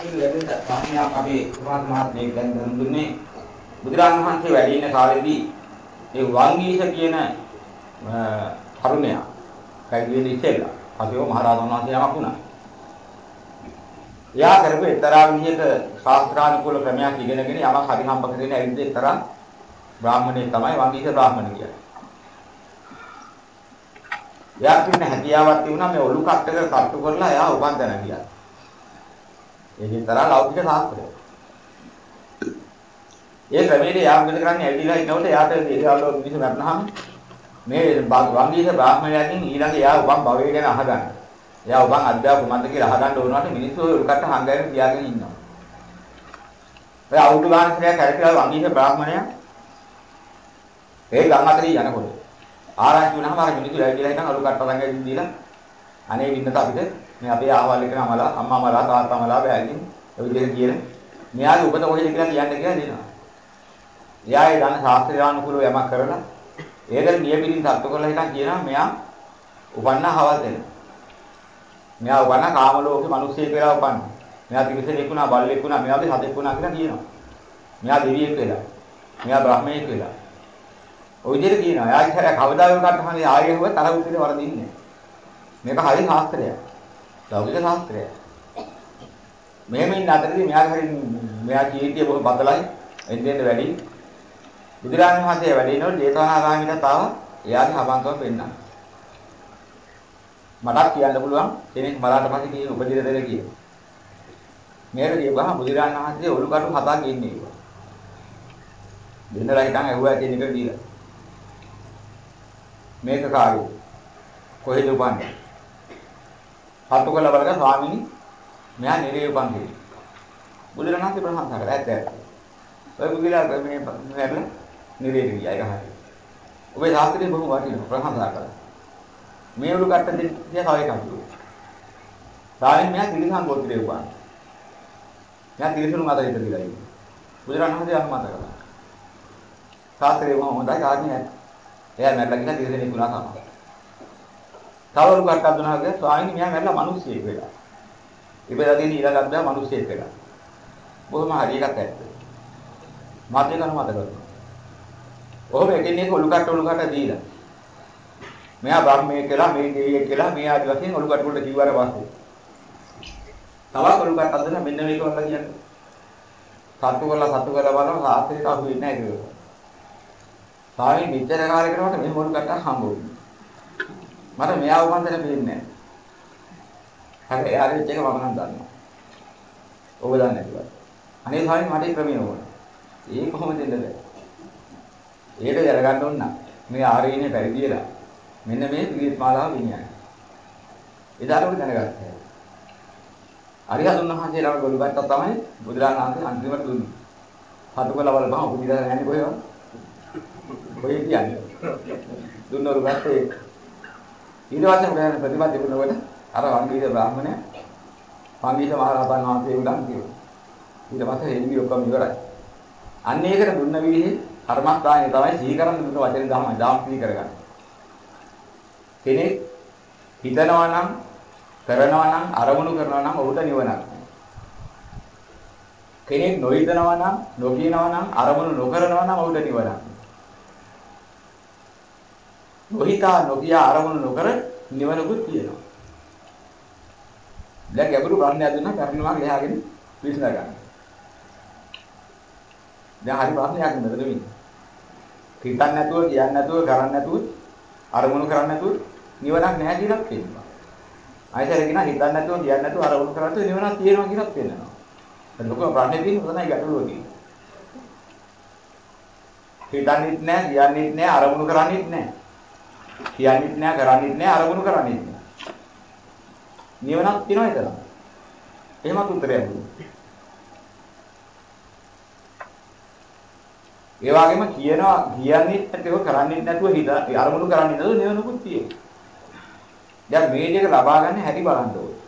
කියන වැඩේට ප්‍රශ්නයක් අපි මහත්මයෙක් දැන් දුන්නේ බුදුරජාණන් වහන්සේ වැඩ ඉන්න කාලෙදී ඒ වංගීස කියන තරුණයා කයිදෙලි ඉස්සෙල්ලා පස්සේ මහරහතන් වහන්සේ නමක් වුණා. එයා කරපු එක්තරා විදිහක ශාස්ත්‍රානුකූල ක්‍රමයක් ඉගෙනගෙන යමක් හරි හම්බ කරගෙන ඇවිත් එක්තරා බ්‍රාහ්මණයෙක් තමයි වංගීස බ්‍රාහ්මණ කියන්නේ. එයා කියන හැකියාවක් තිබුණා මේ ඔලු කට්ටක කට්ටු කරලා එයා උපන්දන ගියා. ඒකෙන් තරහ ලෞකික ශාස්ත්‍රය. ඒ ක්‍රමයේ යා මොකද කරන්නේ ඇවිදලා ඉන්නකොට යාට දේශාවල මිනිස්සු මරනහම මේ වංගීස බ්‍රාහ්මණයන්ගෙන් ඊළඟ යා උපන් භවය ගැන අහගන්න. එයා උපන් අධ්‍යාප කුමන්ද කියලා අහගන්න ඕනවට මිනිස්සු උල්කට හංගගෙන තියාගෙන ඉන්නවා. ඔය අවුරුදු ගානක් කරලා වංගීස බ්‍රාහ්මණයා ඒ ගම් අතරේ යනකොට ආරංචි වුණාම අර මිනිස්සු ඇවිදලා ඉන්න අලු කට්ට ළඟ දීලා අනේ ඉන්නත අපිට මේ අපේ ආවල් එක නමලා අම්මාමලා තාත්තාමලා බෑගින් ඔය විදිහට කියන මෙයාගේ උපත කොහෙද කියලා කියන්න කියලා දෙනවා. එයා ඒ දන්න ශාස්ත්‍රීයානුකූලව යමක් කරලා ඒකට නියමිතින් සත්තු කරලා හිටන් කියනවා මෙයා උපන්නා හවල් දෙන්න. මෙයා උපන්නා කාම ලෝකේ මිනිස්සෙක් වෙලා උපන්නා. මෙයා තිරිසනෙක් වුණා බල්ලෙක් වුණා මෙයාගේ සතෙක් වුණා කියලා කියනවා. මෙයා දෙවියෙක් වෙලා. මෙයා බ්‍රහ්මයෙක් වෙලා. ඔය විදිහට කියනවා. එයා ඉතින් කවදාවත් කටහනේ ආයෙ හොව තර උත්තේ වරදින්නේ. මේක හරි ශාස්ත්‍රයක්. ලෞකික ශාස්ත්‍රයක්. මෙහෙම ඉන්න අතරදී මෙයා කීර්තිය බොහොම බදලයි එන්නේ වැඩි. බුදුරජාණන් වහන්සේ වැඩිනකොට ජේතවනාරාමයට තාව එයාගේ හබංකම පෙන්නනවා. මටත් කියන්න පුළුවන් කෙනෙක් මලාට පස්සේ කියන උපදින දෙල කියන. මේක කියපුවහම බුදුරජාණන් වහන්සේ ඔලු කටු හතක් ඉන්නේ ඒවා. දෙන්නලා හිටන් ඇහුවා කියන එක දීලා. මේක කාගේ කොහෙද උපන්නේ? හත්කල බලක ස්වාමීනි මෙයා නිරේ උපන් කෙනෙක්. බුදුරජාණන් වහන්සේ ප්‍රශංසා කරා ඇත්ත ඇත්ත. ඔය බුදුලා මේ නේද නිරේ ගියා ඒක හරියි. ඔබේ ශාස්ත්‍රයේ බොහොම වටිනවා ප්‍රශංසා කරා. මේ උළු කට්ට දෙන්න තව එකක් දුන්නා. සාමින් මෙයා තිරිසන් ගෝත්‍රයේ උපන්. මෙයා තිරිසනුන් අතර ඉඳලා ඉන්නේ. බුදුරජාණන් වහන්සේ අනුමත කළා. ශාස්ත්‍රයේ බොහොම හොඳයි කාරණේ නැත්. එයා මැරලා ගිහලා තිරිසනෙක් වුණා තමයි. තව උළු කට්ටක් දුන්නා කියලා ස්වාමීන් මෙයා මැරලා මිනිස්සෙක් වෙලා. ඉබේලා තියෙන ඊළඟ අද්දා මිනිස්සෙක් වෙලා. බොහොම හරි එකක් ඇත්ත. මාත් ඒක අනුමත කරනවා. ඔහොම එකිනෙක ඔලු කට්ට දීලා. මෙයා බ්‍රහ්මයෙක් කියලා මේ දෙවියෙක් කියලා මේ ආදි වශයෙන් ඔලු කට්ට වලට කිව්වට පස්සේ. තවත් ඔලු කට්ටක් දෙන්න මෙන්න මේක වල කියන්නේ. සතු කරලා බලනවා සාස්ත්‍රයට අහු වෙන්නේ නැහැ කියලා. සාමි මෙච්චර කාලේ කරනකොට මේ ඔලු කට්ටක් හම්බ වුණා. මට මෙයා උපන්දන දෙන්නේ නැහැ. හරි එයාගේ එක මම නම් දන්නවා. ඔබ දන්නේ නැතිවත්. අනේ සාමි මට ක්‍රමය ඕන. ඒ කොහොමද දෙන්නද? ඒක දැනගන්න ඕන නම් මේ ආරේනේ පරිදියලා මෙන්න මේ ත්‍රිවිධ මාලාව විඤ්ඤාණය. එදාට ඔබ දැනගත්තා. අරිහතුන් වහන්සේලා ගොළු ගත්තා තමයි බුදුරජාණන් වහන්සේ අන්තිමට දුන්නේ. හතුකල බලපන් ඔබ විතර නැන්නේ කොහෙවත්. කොහෙද කියන්නේ? දුන්නොරු ගත්තේ. ඊට පස්සේ මොකද ප්‍රතිපද තිබුණකොට අර වංගීස බ්‍රාහ්මණය වංගීස මහරහතන් වහන්සේ උඩන් කියනවා. ඊට පස්සේ එළිවි ඔක්කොම ඉවරයි. අන්න ඒකට දුන්න විදිහේ කර්මස්ථානේ තමයි සිහි කරන් දුන්න වචනේ තමයි දාම් සිහි කරගන්න. කෙනෙක් හිතනවා නම් කරනවා නම් අරමුණු කරනවා නම් ඔහුට නිවනක්. කෙනෙක් නොහිතනවා නම් නොකියනවා නම් අරමුණු නොකරනවා නම් ඔහුට නිවනක්. නොහිතා නොකිය අරමුණු නොකර නිවනකුත් තියෙනවා. දැන් ගැඹුරු ප්‍රශ්නයක් දුන්නා කරනවා ගහගෙන විශ්ල ගන්න. දැන් හරි ප්‍රශ්නයක් නේද මෙතන. හිතන්නේ නැතුව කියන්නේ නැතුව කරන්නේ නැතුව අරමුණු කරන්නේ නැතුව නිවනක් නැහැ කියලා කියනවා. ආයෙත් කියන හිතන්නේ නැතුව කියන්නේ නැතුව අරමුණු කරන්නේ නැතුව නිවනක් තියෙනවා කියලා කියනවා. ඒක ලොකු ප්‍රශ්නේ තියෙන උතනයි ගැටලුව තියෙන්නේ. හිතන්නේත් නැහැ, කියන්නේත් නැහැ, අරමුණු කරන්නේත් නැහැ. කියන්නේත් නැහැ, කරන්නේත් නැහැ, අරමුණු කරන්නේත් නැහැ. නිවනක් තියෙනවා ඒතර. එහෙමත් උත්තරයක් දුන්නා. ඒ වගේම කියනවා කියන්නේ නැතිව කරන්නේ නැතුව හිත අරමුණු කරන්නේ නැතුව නිවනකුත් තියෙනවා. දැන් මේ දෙක ලබා ගන්න හැටි බලන්න ඕනේ.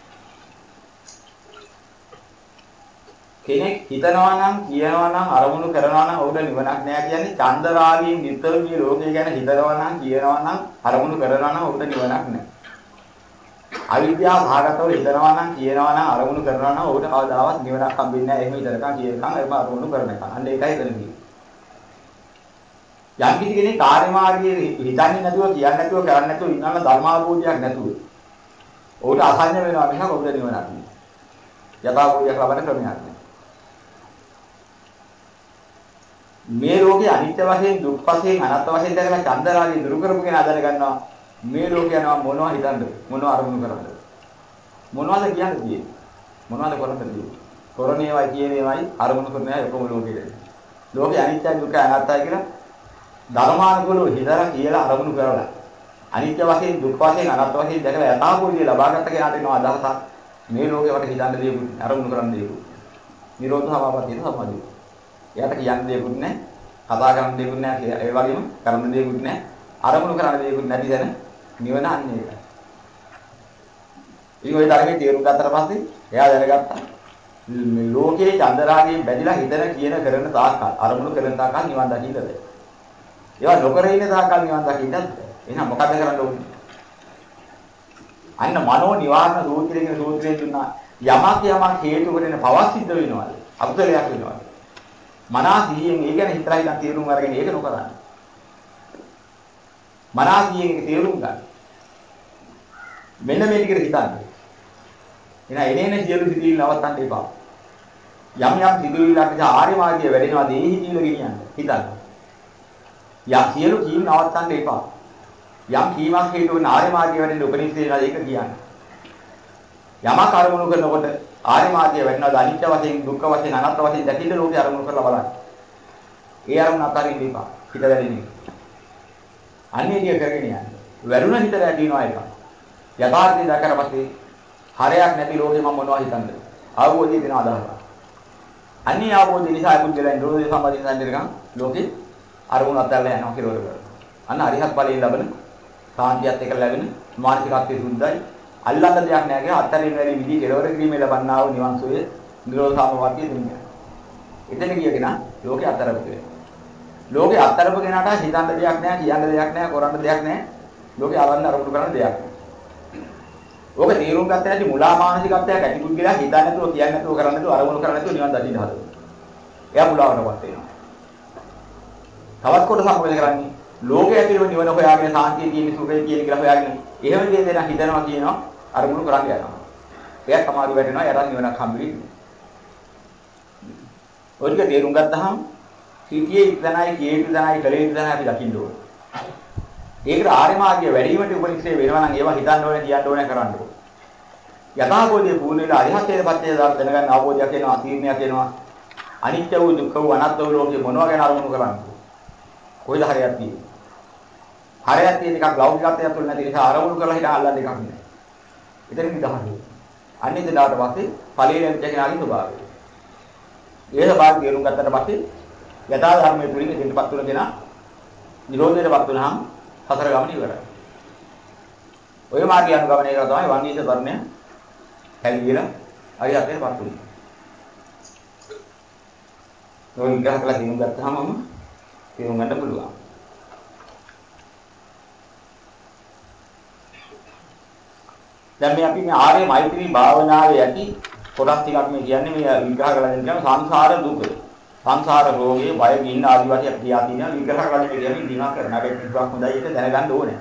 කෙනෙක් හිතනවා නම් කියනවා නම් අරමුණු කරනවා නම් ඔහුට නිවනක් නෑ කියන්නේ චන්දරාගයෙන් නිතර මේ ලෝකය ගැන හිතනවා නම් කියනවා නම් අරමුණු කරනවා නම් ඔහුට නිවනක් නෑ. අවිද්‍යාව සහගතව හිතනවා නම් කියනවා නම් අරමුණු කරනවා නම් ඔහුට කවදාවත් නිවනක් හම්බෙන්නේ නැහැ. එහෙම ඉඳලා කියනකම් එහෙම අරමුණු කරන එක. අන්න ඒකයි එතන කියන්නේ. යම් කිසි කෙනෙක් කාර්ය මාර්ගයේ හිතන්නේ නැතුව කියන්නේ නැතුව කරන්නේ නැතුව ඉන්නම ධර්මාභෝධයක් නැතුව ඔහුට අසඤ්ඤ වෙනවා මිසක් ඔහුට නිවනක් නෑ. යථාභෝධයක් ලබන්න ක්‍රමයක් නෑ. මේ රෝගේ අනිත්‍ය වශයෙන් දුක් වශයෙන් අනාත්ම වශයෙන් දැකලා චන්දරාගය දුරු කරපු කෙනා දැනගන්නවා මේ රෝගය යනවා මොනවා හිතන්නද මොනවා අරමුණු කරන්නද මොනවද කියන්නේ මොනවද කරන්නේ කොරණේවයි කියනේවයි අරමුණු කරන්නේ ඔක්කොම ලෝකෙට ලෝකේ අනිත්‍යයි දුක්ඛයි අනාත්තයි කියලා ධර්මානුකූලව හිතලා කියලා අරමුණු කරලා අනිත්‍ය වශයෙන් දුක් වශයෙන් අනාත්ම වශයෙන් දැකලා යථාභූතය ලබාගත්ත කෙනාට එනවා අදහසක් මේ ලෝකේ වට හිතන්න දෙයක් අරමුණු කරන්න දෙයක් නිරෝධ සමාපත්තිය සමාධිය එයාට කියන්න දෙයක් නැහැ කතා කරන්න දෙයක් නැහැ ඒ වගේම කරන්න දෙයක් නැහැ අරමුණු කරන්න දෙයක් නැති දැන නිවන අන්නේ ඒකයි. ඉතින් ওই ධර්මයේ තේරුම් ගත්තට පස්සේ එයා දැනගත්තා මේ ලෝකයේ චන්දරාගයෙන් බැඳිලා හිතන කියන කරන තාක්කල් අරමුණු කරන තාක්කල් නිවන් දකින්නද? ඒවා නොකර ඉන්න තාක්කල් නිවන් දකින්නද? එහෙනම් මොකද කරන්න ඕනේ? අන්න මනෝ නිවාරණ සූත්‍රය කියන සූත්‍රයෙන් දුන්නා යමක් හේතු කොටගෙන පවක් සිද්ධ වෙනවාද? අකුසලයක් වෙනවාද? මනස සිහියෙන් ඒ ගැන හිතලා ඉඳන් තේරුම් අරගෙන ඒක නොකරන්න. මනස සිහියෙන් තේරුම් ගන්න. මෙන්න මේ ටිකට හිතන්න. එහෙනම් එනේන සියලු සිතිවිලි නවත්තන්න එපා. යම් සිතිවිල්ලක් නිසා ආර්ය මාර්ගය වැඩෙනවාද ඒ හිතිවිල්ල ගෙනියන්න. හිතන්න. සියලු කීම් නවත්තන්න එපා. යම් කීමක් හේතු වෙන ආර්ය මාර්ගය වැඩෙන්න උපනිෂදේ වෙනවා ඒක කියන්න. යමක් අරමුණු කරනකොට ආර්ය මාර්ගය වැඩෙනවාද අනිත්‍ය වශයෙන් දුක්ඛ වශයෙන් අනාත්ම වශයෙන් දැකින්න ලෝකේ අරමුණු කරලා බලන්න. ඒ අරමුණ අතරින් දීපා. හිත වැඩෙන්නේ. අන්නේ දිය කරගෙන යන්න. වැරුණ හිත වැඩිනවා එක. යථාර්ථය දැකලා පස්සේ හරයක් නැති ලෝකෙ මම මොනවද හිතන්නේ? අවබෝධය දෙන අදහස. අන්නේ අවබෝධය නිසා අකුද්දලා නිරෝධය සම්බන්ධයෙන් දැනගන්න ලෝකෙ අරමුණ අත්හැරලා යනවා කියලා කරලා. අන්න අරිහත් ඵලයෙන් ලැබෙන සාන්තියත් එක්ක ලැබෙන මානසිකත්වයේ සුද්ධයි. අල්ලන්න දෙයක් නැහැ කියලා අත්හැරීම වැඩි විදිහ කෙලවර කිරීමේ ලබන්නා වූ නිවන් සෝයේ නිරෝධ සමවර්තිය දෙන්නේ. එතන කියගෙන ලෝකෙ අත්හැරපුවේ. ලෝකෙ අත්හැරපු කෙනාට හිතන්න දෙයක් නැහැ, කියන්න දෙයක් නැහැ, කරන්න දෙයක් නැහැ. ලෝකෙ අවන්න අරමුණු කරන්න දෙයක් නැහැ. ඕක තීරුම් ගන්න නැති මුලා මානසිකත්වයක් ඇති පුද්ගලයා හිතන්නේ නැතුව කියන්නේ නැතුව කරන්නේ නැතුව අරමුණු කරන්නේ නැතුව නිවන් දකින්න හදනවා. එයා මුලාවටපත් වෙනවා. තවත් කොටසක් මොකද කරන්නේ? ලෝකයේ ඇතුළේ නිවන හොයාගෙන සාන්තිය කියන සුඛය කියන කියලා හොයාගෙන එහෙම දෙයක් දෙනා හිතනවා කියනවා අරමුණු කරන්න යනවා. එයා සමාධි වැටෙනවා එයාට නිවනක් හම්බ වෙන්නේ. ඔය ටික තේරුම් ගත්තාම සිටියේ ඉතනයි කීයේ ඉතනයි කලේ ඉතනයි අපි දකින්න ඕනේ. ඒකට ආර්ය මාර්ගය වැඩිවීමට උපනිෂේ වෙනවා නම් ඒවා හිතන්න ඕනේ කියන්න ඕනේ කරන්න ඕනේ. යථාභෝධයේ පූර්ණ වෙලා අරිහත්ත්වයට පත් වෙලා දැනගන්න අවබෝධයක් එනවා අතීර්ණයක් එනවා. අනිත්‍ය වූ දුක්ඛ වූ අනාත්ම වූ ලෝකේ මොනවා ගැන අරමුණු කරන්නේ? කොයිද හරියක් තියෙන්නේ? හරියක් තියෙන එකක් ලෞකිකත්වයක් තුළ නැති නිසා අරමුණු කරලා හිතා අල්ලන්න එකක් නෑ. එතනින් නිදහස්. අන්නේ දඩාවට පස්සේ ඵලයේ ලැබෙච්ච කෙනාගේ ස්වභාවය. ඒ ස්වභාවය තේරුම් ගත්තට පස්සේ යථා ධර්මයේ තුලින් දෙන්නපත් තුන දෙනා නිරෝධයටපත් වුණාම හතර ගමන ඉවරයි. ඔය මාර්ගය අනුගමනය කරලා තමයි වන්නීස ධර්මය හැලියලා අරිහත්ත්වයටපත් වෙන්නේ. ඔය විග්‍රහ කළා තේරුම් ගත්තාම තේරුම් ගන්න පුළුවන්. දැන් මේ අපි මේ ආර්ය මෛත්‍රී භාවනාවේ ඇති කොටස් ටිකක් මේ කියන්නේ මේ විග්‍රහ කරලා දෙන්න කියන සංසාර දුක. සංසාර රෝගේ බය ගින්න ආදි වශයෙන් අපි කියා තියෙනවා විග්‍රහ කරලා මේ කියන්නේ දිනා කරන හැබැයි ටිකක් හොඳයි ඒක දැනගන්න ඕනේ.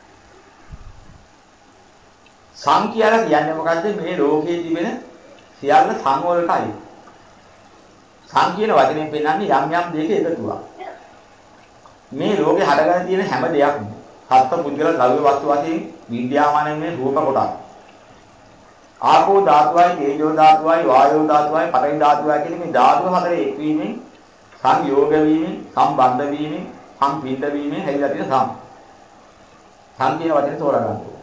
සංඛ්‍යාල කියන්නේ මොකද්ද? මේ රෝගයේ තිබෙන සියල්ල සංවලටයි. සං කියන වචනයෙන් පෙන්නන්නේ යම් යම් දෙයක එකතුවක්. මේ රෝගේ හටගෙන තියෙන හැම දෙයක්ම සත්ත්ව පුද්ගල ද්‍රව්‍ය වස්තු වශයෙන් විද්‍යාමානයෙන් මේ රූප කොටස්. ආපෝ ධාතුවයි, තේජෝ ධාතුවයි, වායෝ ධාතුවයි, පඨවි ධාතුවයි කියන මේ ධාතු හතරේ එක්වීමෙන් සංයෝග වීමෙන්, සම්බන්ධ වීමෙන්, සම්පීඩ වීමෙන් හැදිලා තියෙන සං කියන වචනේ තෝරා ගන්න ඕනේ.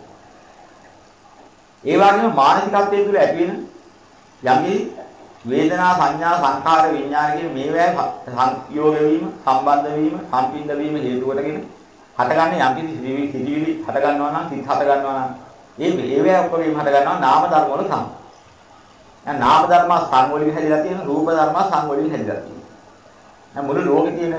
ඒ වගේම මානසිකත්වයේ තුල ඇති වෙන යම්කි වේදනා සංඥා සංකාර විඥාන කියන මේවායි සංයෝග වීම, සම්බන්ධ වීම, සම්පීඩ වීම හේතු කොටගෙන හටගන්නේ යම්කි සිතිවිලි හට ගන්නවා නම් සිත් හට ගන්නවා නම් ඒවැ ඔක්කොගෙම හට ගන්නවා නාම ධර්ම වල සම. දැන් නාම ධර්ම සං වලින් හැදිලා තියෙන රූප ධර්ම සං වලින් හැදිලා තියෙනවා. දැන් මුළු ලෝකේ තියෙන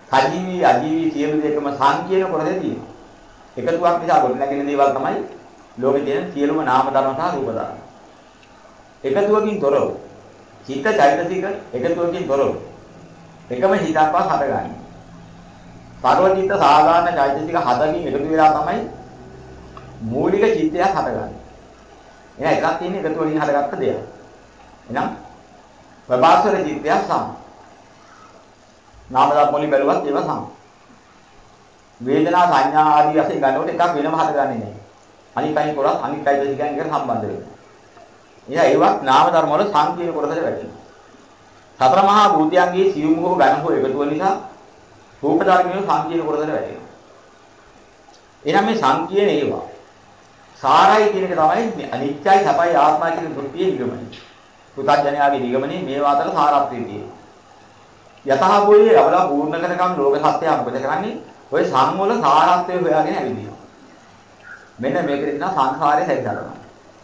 සජීවී අජීවී සියලු දෙකම සං කියන කොටසේ තියෙනවා. එකතුවක් නිසා ගොඩ නැගෙන දේවල් තමයි ලෝකේ තියෙන සියලුම නාම ධර්ම සහ රූප ධර්ම. එකතුවකින් තොරව. චිත්ත චෛතසික එකතුවකින් තොරව. එකම හිතක්වත් හටගන්නේ. සර්ව චිත්ත සාධාරණ චෛතසික හතකින් එකතු වෙලා තමයි මූලික චිත්තයක් හටගන්නේ. එහෙනම් එකක් තියෙන එකතු වලින් හටගත්ත දෙයක්. එහෙනම් ප්‍රභාස්වර චිත්තය සම. නාම ධර්ම වලින් බැලුවත් ඒවා සම. වේදනා සංඥා ආදී වශයෙන් ගන්නකොට එකක් වෙනම හටගන්නේ නැහැ. අනිත් අනිත් කොටස් අනිත් චෛතසිකයන් එකට සම්බන්ධ වෙනවා. එහෙනම් ඒවත් නාම ධර්ම වල සංකීර්ණ කොටසට වැටෙනවා. සතර මහා භූතයන්ගේ සියුම් හෝ ඝන හෝ එකතුව නිසා රූප ධර්මයේ සංකීර්ණ කොටසට වැටෙනවා. එහෙනම් මේ සංකීර්ණ ඒවා සාරයි කියන එක තමයි අනිත්‍යයි සපයි ආත්මයි කියන දෘෂ්ටියේ නිගමනය. පුතඥයාගේ නිගමනයේ මේවා අතර සාරත්වය තියෙනවා. යතහබෝධිය ලබලා පූර්ණ කරගන්න ලෝක සත්‍යය මොකද කරන්නේ? ඔය සංවල සාරත්වය හොයාගෙන ඇවිදිනවා. මෙන්න මේකෙන් තමයි සංසාරේ හැදෙනවා.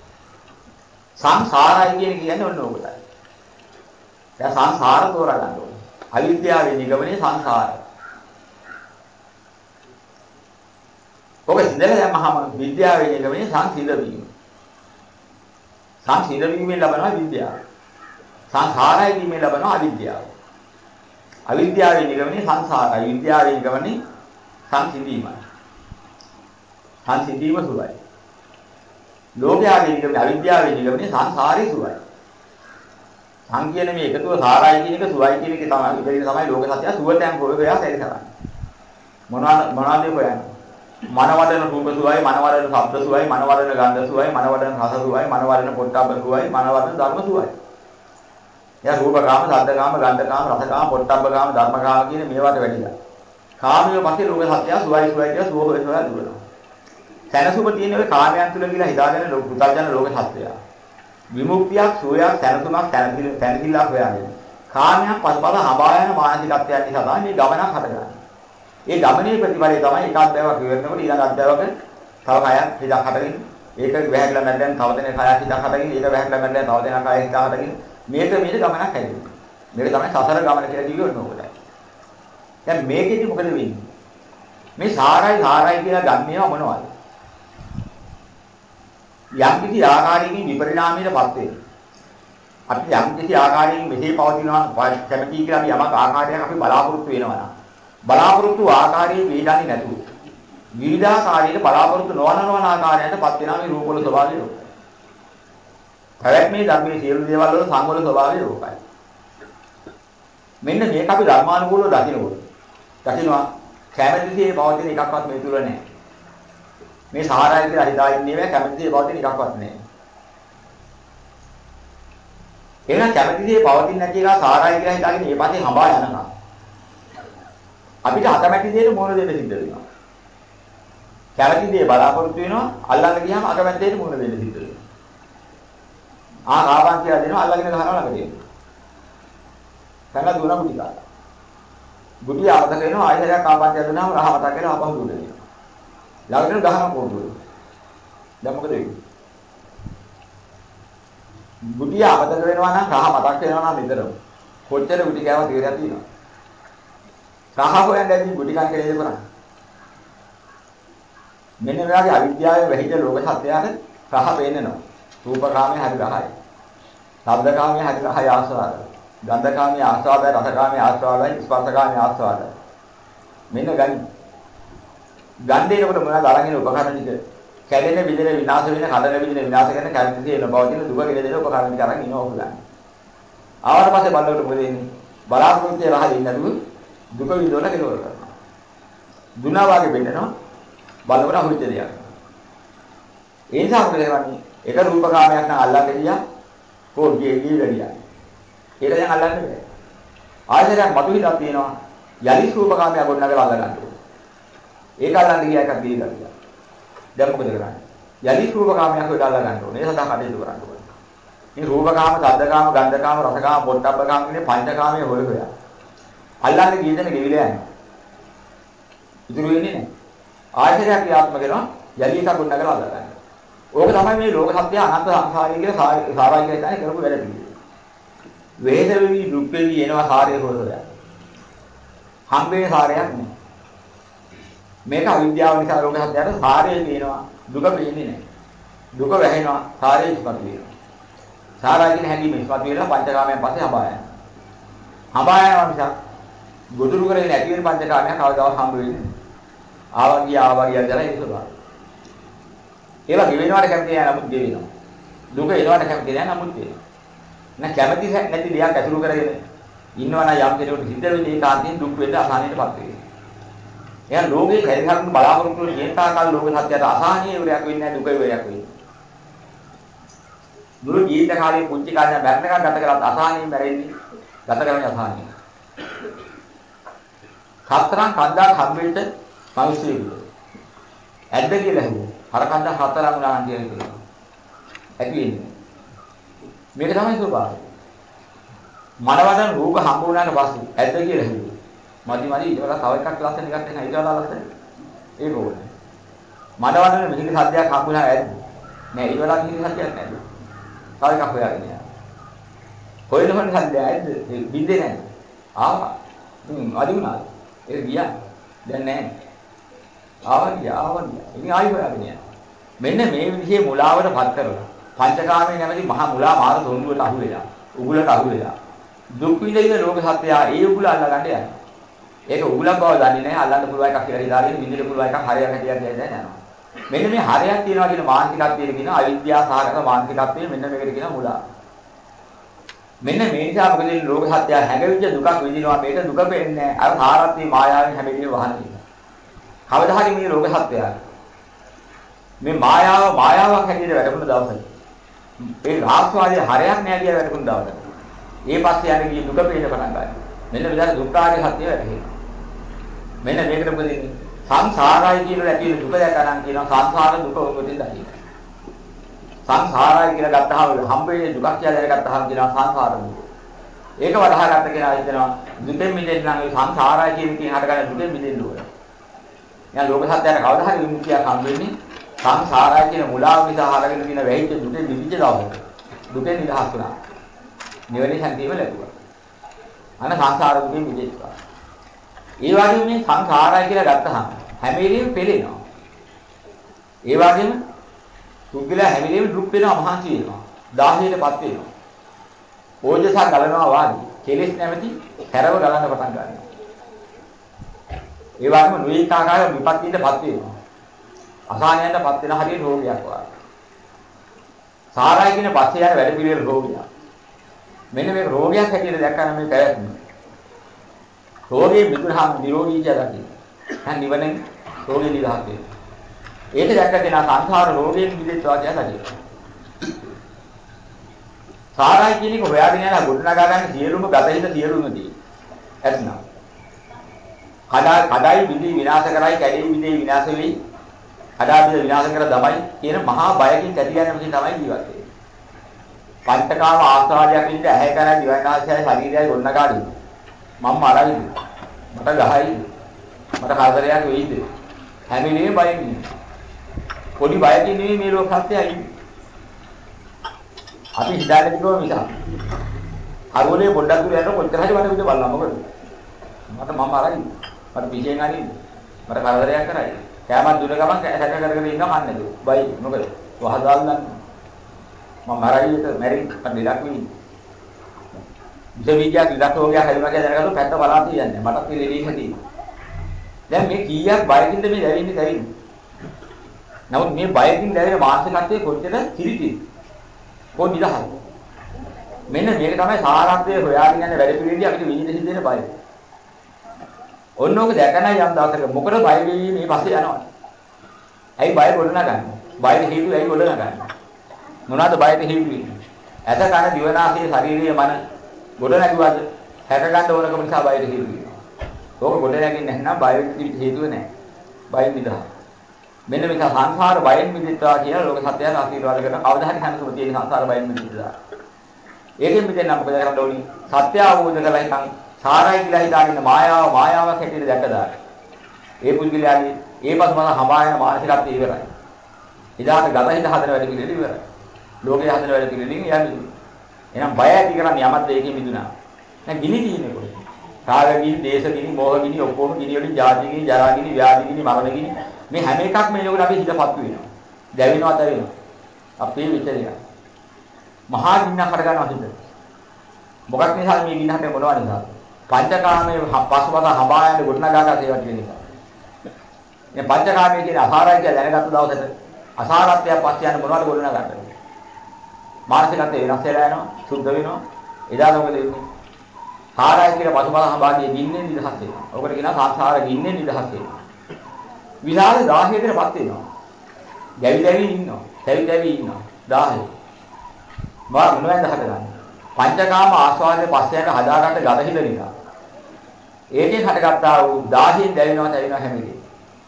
සංසාරයි කියන්නේ ඔන්න ඕකයි. දැන් සංසාර තෝරා ගන්න ඕනේ. අවිද්‍යාවේ නිගමනයේ සංසාරය. ඔබ ඉඳලා යමහම විද්‍යාවේ නිගමනයේ සංසිඳ වීම. සංසිඳ වීමෙන් ලබනවා විද්‍යාව. සංසාරයි වීමෙන් ලබනවා අවිද්‍යාව. අවිද්‍යාවේ නිගමනයේ සංසාරයි. විද්‍යාවේ නිගමනයේ සංසිඳීමයි. සංසිඳීම සුවයි. ලෝකයාගේ නිගමනයේ අවිද්‍යාවේ නිගමනයේ සංසාරේ සුවයි. සංකීර්ණ මේ එකතුව සාරයි කියන එක සුවයි කියන එක තමයි ඉතින් තමයි ලෝක සත්‍ය සුවතෙන් හොයලා තේරි කරන්නේ. මොනවාද හොයන්නේ? මනවදන රූප සුවයි, මනවදන ශබ්ද සුවයි, මනවදන ගන්ධ සුවයි, මනවදන රස සුවයි, මනවදන පොට්ටබ්බ සුවයි, මනවදන ධර්ම සුවයි. එයා රූපකාම, ශබ්දකාම, ගන්ධකාම, රසකාම, පොට්ටබ්බකාම, ධර්මකාම කියන මේවට වැඩිලා. කාමිය පස්සේ ලෝක සත්‍ය සුවයි සුවයි කියලා සුව හොයලා දුවනවා. සැනසුම තියෙන ඔය කාමයන් තුල කියලා හිතාගෙන පුතර්ජන ලෝක සත්‍යය. විමුක්තියක්, සුවයක්, සැනසුමක්, තැනකිල්ලක් හොයාගෙන. කාමයන් පසුපස හඹා යන මානසිකත්වයන් නිසා තමයි මේ ගමනක් හටගන්නේ. ඒ ගමනේ ප්‍රතිඵලය තමයි එක අධ්‍යාපක ඉවරනකොට ඊළඟ අධ්‍යාපක තව කයක් හිතක් හටගෙන ඒක වැහැගලා නැත්නම් තව දෙන කයක් හිතක් හටගෙන ඒක වැහැගලා නැත්නම් තව දෙන කයක් හිතක් හටගෙන මේක ගමනක් හැදෙන්නේ. මේක තමයි සසර ගමන කියලා කිව්වේ නෝකටයි. දැන් මේකෙදි මොකද වෙන්නේ? මේ සාරයි කියලා ගන්නේව මොනවද? යම් කිසි ආකාරයකින් විපරිණාමයටපත් වෙනවා. අපි යම් කිසි ආකාරයකින් මෙහි පවතිනවා කැමති කියලා අපි යමක් ආකාරයක් අපි බලාපොරොත්තු වෙනවා නම් බලාපොරොත්තු ආකාරයේ වේදන්නේ නැතුව විවිධාකාරයේ බලාපොරොත්තු නොවන ආකාරයන්ටපත් වෙනා මේ රූපවල ස්වභාවය ලෝකයි. පැවැත්මේ ධර්මයේ සියලු දේවල් වල සංවල ස්වභාවය ලෝකයි. මෙන්න මේක අපි ධර්මානුකූලව දකිනවා කැමැතිසේ පවතින එකක්වත් මේ තුල නැහැ. මේ සාරය කියලා හිතා ඉන්නේ කැමැතිසේ පවතින එකක්වත් නැහැ. එහෙනම් කැමැතිසේ පවතින නැති එක සාරය කියලා හිතාගෙන මේ පස්සේ හඹා යනවා. අපිට අකමැති දේට මොන දෙන්න සිද්ධ වෙනවා. කැමැති දේ බලාපොරොත්තු වෙනවා අල්ලන්න ගියාම අකමැති දේට මොන දෙන්න සිද්ධ වෙනවා. කාබන් කියලා දෙනවා අල්ලගෙන ගහනවා ළඟට එනවා. කන දුන ගුටි කාලා. ගුටි ආවද වෙනවා ආයෙත් කාබන් කියලා දුන්නාම රහ මතක් වෙනවා අපහු දුන්න දෙනවා. ළඟට ගහන පොඩ්ඩුව. දැන් මොකද වෙන්නේ? ගුටි ආවද වෙනවා නම් රහ මතක් වෙනවා නම් නිතරම. කොච්චර ගුටි කෑවත් ඉවරයක් තියෙනවා. රහ හොයන්නේ ගුටි කන් කියලා නේද කරන්නේ. මෙන්න මේ වගේ අවිද්‍යාවේ වැහිච්ච ලෝක සත්‍යයට රහ පේන්නනවා. රූපකාමයේ හරි රහයි. ශබ්දකාමයේ හරි රහයි ආස්වාදයි. ගන්ධකාමයේ ආස්වාදයි, රසකාමයේ ආස්වාදයි, ස්පර්ශකාමයේ ආස්වාදයි. මෙන්න ගනි. ගන්ධේනකොට මොනවද අරගෙන උපකරණ ටික කැඩෙන විදිහට විනාශ වෙන, කඩන විදිහට විනාශ කරන කැමති එන බවදින දුක ගෙදෙන උපකරණ ටික අරන් ඉනවා ඔයගොල්ලෝ. ආවට පස්සේ බලනකොට මොකද වෙන්නේ? බලාපොරොත්තු රහ දෙන්නේ නැතුව දුක විඳවලා කෙලවර කරනවා. දුනා වාගේ වෙන්නනවා බලවර හොයිද දෙයක්. ඒ නිසා මොකද කරන්නේ? එක රූපකාමයක් නම් අල්ලන්න ගියා කොහොමද ගියා. ඒක දැන් අල්ලන්න බෑ. ආයතනයක් මතු හිතක් තියෙනවා. යලි රූපකාමයක් ගොඩනගලා අල්ල ගන්න ඕනේ. ඒක අල්ලන්න ගියා එකක් දීලා ගියා. දැන් මොකද කරන්නේ? යලි රූපකාමයක් හොයලා අල්ල ගන්න ඕනේ. ඒ සඳහා කටයුතු කරන්න ඕනේ. මේ රූපකාම, ශබ්දකාම, ගන්ධකාම, රසකාම, පොට්ටබ්බකාම කියන පංචකාමයේ හොයලා අල්ලන්න ගිය දෙන ගෙවිලා යනවා. ඉතුරු වෙන්නේ නැහැ. ආයතනයක් ක්‍රියාත්මක වෙනවා යලි එකක් ගොඩනගලා අල්ල ගන්න. ඕක තමයි මේ ලෝක සත්‍ය අනන්ත සංසාරය කියලා සාරායි කියලා හිතන්නේ කරපු වැඩ පිළිවෙල. වේද වෙවි දුක් වෙවි එනවා සාරය හොයලා. හම්බෙන්නේ සාරයක් නෑ. මේක අවිද්‍යාව නිසා ලෝක සත්‍යයට සාරය පේනවා දුක පේන්නේ නෑ. දුක වැහෙනවා සාරේ ඉස්මතු වෙනවා. සාරා කියන හැඟීම ඉස්මතු වෙලා පංචකාමයන් පස්සේ හඹා යනවා. හඹා යනවා මිසක් ගොදුරු කරගෙන ඇති වෙන පංචකාමයන් කවදාවත් හම්බ වෙන්නේ නැහැ. ආවා ගියා දලා ඒක ස්වභාවය. ඒවා ගෙවෙනවට කැමති නැහැ නමුත් ගෙවෙනවා. දුක එනවට කැමති නැහැ නමුත් වෙනවා. නැ කැමති නැති දෙයක් ඇතුළු කරගෙන ඉන්නවා නම් යම් කෙනෙකුට හිත වෙන්නේ ඒකාන්තයෙන් දුක් වෙන්න අසහනයටපත් වෙනවා. එයා ලෝකේ පරිහරණ බලාපොරොත්තු වෙන ජීවිතාකාල ලෝක සත්‍යයට අසහනීය වරයක් වෙන්නේ නැහැ දුකේ වරයක් වෙන්නේ. මුළු ජීවිත කාලේ පුංචි කාලේ මරණකම් ගත කරත් අසහනීය මැරෙන්නේ ගත කරන්නේ අසහනීය. හතරන් කන්දක් හම්බෙන්න මිනිස්සුෙක්. ඇද්ද කියලා හිතුවා. අර කන්ද හතරන් උනාන් කියලා. ඇති වෙන්නේ. මේක තමයි ස්වභාවය. මනවදන් රූප හම්බ වුණාට පස්සේ ඇද්ද කියලා හිතුවා. මදි ඊට වඩා තව එකක් ලස්සන එකක් එන ඊට වඩා ලස්සන. ඒක ඕනේ. මනවදන් මිහිරි සද්දයක් හම්බ වුණා ඇද්ද? නෑ ඊට වඩා මිහිරි සද්දයක් නෑ. තව එකක් හොයාගෙන යනවා. හොයනකොට සද්දය ඇද්ද? බින්දේ නෑ. ආවා. අදි වුණා. ඒක ගියා. දැන් නෑ. ආවා. ඉතින් ආයි හොයාගෙන යනවා. මෙන්න මේ විදිහේ මුලාවටපත් කරලා පංචකාමයේ නැමැති මහා මුලා මාර තොණ්ඩුවට අහු වෙලා උගුලට අහු වෙලා දුක් විඳින ලෝක සත්‍යය ඒ උගුල අල්ලා ගන්න යනවා. ඒක උගුලක් බව දන්නේ නැහැ අල්ලන්න පුළුවන් එකක් කියලා හිතාගෙන විඳින්න පුළුවන් එකක් හරියක් හැටියට දැන් යනවා. මෙන්න මේ හරියක් තියනවා කියන මානසිකත්වයේ කියන අවිද්‍යාව සහගත මානසිකත්වයේ මෙන්න මේකට කියන මුලා. මෙන්න මේ නිසා මොකද ලෝක සත්‍යය හැඟවිච්ච දුකක් විඳිනවා මේක දුක වෙන්නේ අර සාරත්වයේ මායාවෙන් හැමදේම වහන්නේ. කවදා හරි මේ ලෝක සත්‍යය මේ මායාවක් හැටියට වැඩපුණ දවසයි. ඒ රාස්වාදයේ හරයක් නෑ කියලා වැටුණු දවසට. ඒ පස්සේ යන්නේ ගිය දුක පේන්න පටන් ගන්නවා. මෙන්න විතර දුක්ඛාරය සත්‍ය වැටහෙනවා. මෙන්න මේකට මොකද ඉන්නේ? සංසාරයි කියන ඇති දුක දැකනන් කියනවා සංසාර දුක ඔබෙන් දැකි. සංසාරයි කියලා ගත්තාම හම්බෙන්නේ දුකක් කියලා දැනගත්තාම කියනවා සංසාර දුක. ඒක වඩහා ගන්න කෙනා හිතනවා දුකෙන් මිදෙන්න නම් ඒ සංසාරයි කියන එකෙන් හටගන්න දුකෙන් මිදෙන්න ඕන. දැන් ලෝක සත්‍යයට කවදා හරි විමුක්තියක් හම්බ වෙන්නේ සංසාරය කියන මුලාව නිසා හරගෙන තියෙන වැහිච්ච දුකෙන් මිදිච්ච දවසට. දුකෙන් නිදහස් වුණා. නිවනේ ශක්තියම ලැබුවා. අන සංසාර දුකෙන් මිදෙච්චා. ඒ වගේම මේ සංසාරය කියලා ගත්තහම හැම වෙලෙම පෙළෙනවා. ඒ වගේම පුද්ගලයා හැම වෙලෙම දුක් වෙනවා මහන්සි වෙනවා. දාහයටපත් වෙනවා. ඕජස ගලනවා වාගේ කෙලෙස් නැමැති හැරව ගලන්න පටන් ගන්නවා. ඒ වගේම නොයෙක් ආකාර විපත්තියටපත් වෙනවා. අසහනයටපත් වෙන හරිය රෝගයක් වගේ. සාරයි කියන පස්සේ යන වැඩ පිළිවෙල රෝගයක්. මෙන්න මේක රෝගයක් හැටියට දැක්කම මේ පැවැත්ම. රෝගේ මිදුනහම නිරෝගී කියලා කියනවා. දැන් නිවනේ රෝගේ නිදහස් වෙනවා. ඒක දැක්කම සංසාර රෝගයෙන් මිදෙත්වා කියලා කියනවා. සාරයි කියන එක හොයාගෙන යන ගොඩනගා ගන්න සියලුම ගතිහිත සියලුම දේ. ඇත්නම්. කඩයි විදි විනාශ කරයි කැඩෙයි විදි විනාශ වෙයි. කඩාවිද විනාශ කර දමයි කියන මහා බයකින් කැටි යන මිනිහ තමයි ජීවත් වෙන්නේ. පංචකාම ආස්වාදයක් විඳ ඇහැ කරා දිවනාශයයි ශරීරයයි ගොඩනගාගෙන මම අරයිද මට ගහයිද මට කරදරයක් වෙයිද හැම වෙලේම බයෙන් ඉන්නේ. පොඩි බයකින් නෙමෙයි මේ ලෝක සත්‍යයි. අපි හිතාගෙන ඉන්නවා මිස. අරෝලේ පොඩ්ඩක් දුර යනකොට කොච්චර හරි මට විතර බලන්න මොකද? මම අරයිද මට පිටේන් අරින්ද මට කරදරයක් කරයි. කෑමක් දුන ගමන් සැක කරගෙන ඉන්නවා කන්නේ නේද? බයි මොකද? වහදාල් ගන්න. මම මරයියට මැරි දෙලක් වෙයි. විද්‍යාවක් ඉලක්ක රෝගයක් හැදුණා කියලා දැනගත්තොත් පැත්ත බලා තියන්නේ. මටත් ලෙඩේ හැදී. දැන් මේ කීයක් බයකින්ද මේ දැවෙන්නේ. නමුත් මේ බයකින් දැවෙන මානසිකත්වයේ කොච්චර කිරිතිද? කොහොමද නිදහස්? මෙන්න මේක තමයි සාරාර්ථය හොයාගෙන යන වැඩ පිළිවෙලදී අපිට විඳින්න හිතෙන බය. ඔන්නෝක දැකනයි යම් දවසක මොකද බය වෙන්නේ මේ පස්සේ යනවා. ඇයි බය ගොඩනගන්නේ? බයට හේතුව ඇයි ගොඩනගන්නේ? මොනවාද බයට හේතු වෙන්නේ? ඇත කන දිවනාසයේ ශාරීරික මන ගොඩනගුවාද? හැක ගන්න ඕනකම නිසා බයට හේතු වෙනවා. ඕක ගොඩනගන්නේ නැත්නම් බයට හේතුව නැහැ. බයෙන් නිදහස්. මෙන්න මේක සංසාර බයෙන් මිදෙත්වා කියලා ලෝක සත්‍යයට ආශිර්වාද කරන අවධානය හැමසම තියෙන සංසාර බයෙන් මිදෙත්වා. ඒකෙන් මිදෙන්න මොකද කරන්න ඕනි? සත්‍ය අවබෝධ කරලා ඉතින් සාරයි කියලා හිතාගෙන මායාවක් හැටියට දැකලා. ඒ පුද්ගලයාගේ ඒ පස්මන හඹායන මානසිකත්වය ඉවරයි. ඉදාට ගත හිත හදන වැඩ පිළිවෙල ඉවරයි. ලෝකයේ හදන වැඩ පිළිවෙලින් එයා මිදුණා. එහෙනම් බය ඇති කරන්නේ යමත් ඒකේ මිදුණා. දැන් ගිනි තියෙන්නේ කොහෙද? රාග ගිනි, දේශ ගිනි, මෝහ ගිනි ඔක්කොම ගිනි වලින් ජාති ගිනි, ජරා ගිනි, ව්‍යාධි ගිනි, මරණ ගිනි මේ හැම එකක්ම එනකොට අපි හිතපත්තු වෙනවා. දැවෙනවා, තැවෙනවා. අපේ විචාරය. මහා ගින්නක් හට ගන්නවා හිත. මොකක් නිසාද මේ ගින්න හටේ මොනවද නිසාද? පංචකාමයේ පසුපස හඹා යන ගොඩනගාගත් ඒවා කියන නිසා. මේ පංචකාමයේ කියන අසාරය කියලා දැනගත්තු දවසට අසාරත්වය පස්සේ යන මොනවද ගොඩනගන්නේ? මානසිකත්වය වෙනස් වෙලා යනවා, සුද්ධ වෙනවා. එදා මොකද වෙන්නේ? සාරය කියලා පසුපස හඹාගේ ගින්නේ නිදහස් වෙනවා. ඔකට කියනවා සංසාර ගින්නේ නිදහස් වෙනවා. විලාස 16කටපත් වෙනවා. ගැවිදැවි ඉන්නවා. තැවිදැවි ඉන්නවා. 10. මොනවද හටගන්නේ? පංචකාම ආස්වාදයේ පස්සේ යන හදාගන්න ගත හිඳ නිසා. ඒකෙන් හටගත්තා වූ 10න් දැවෙනවා තැවෙනවා හැමදේම.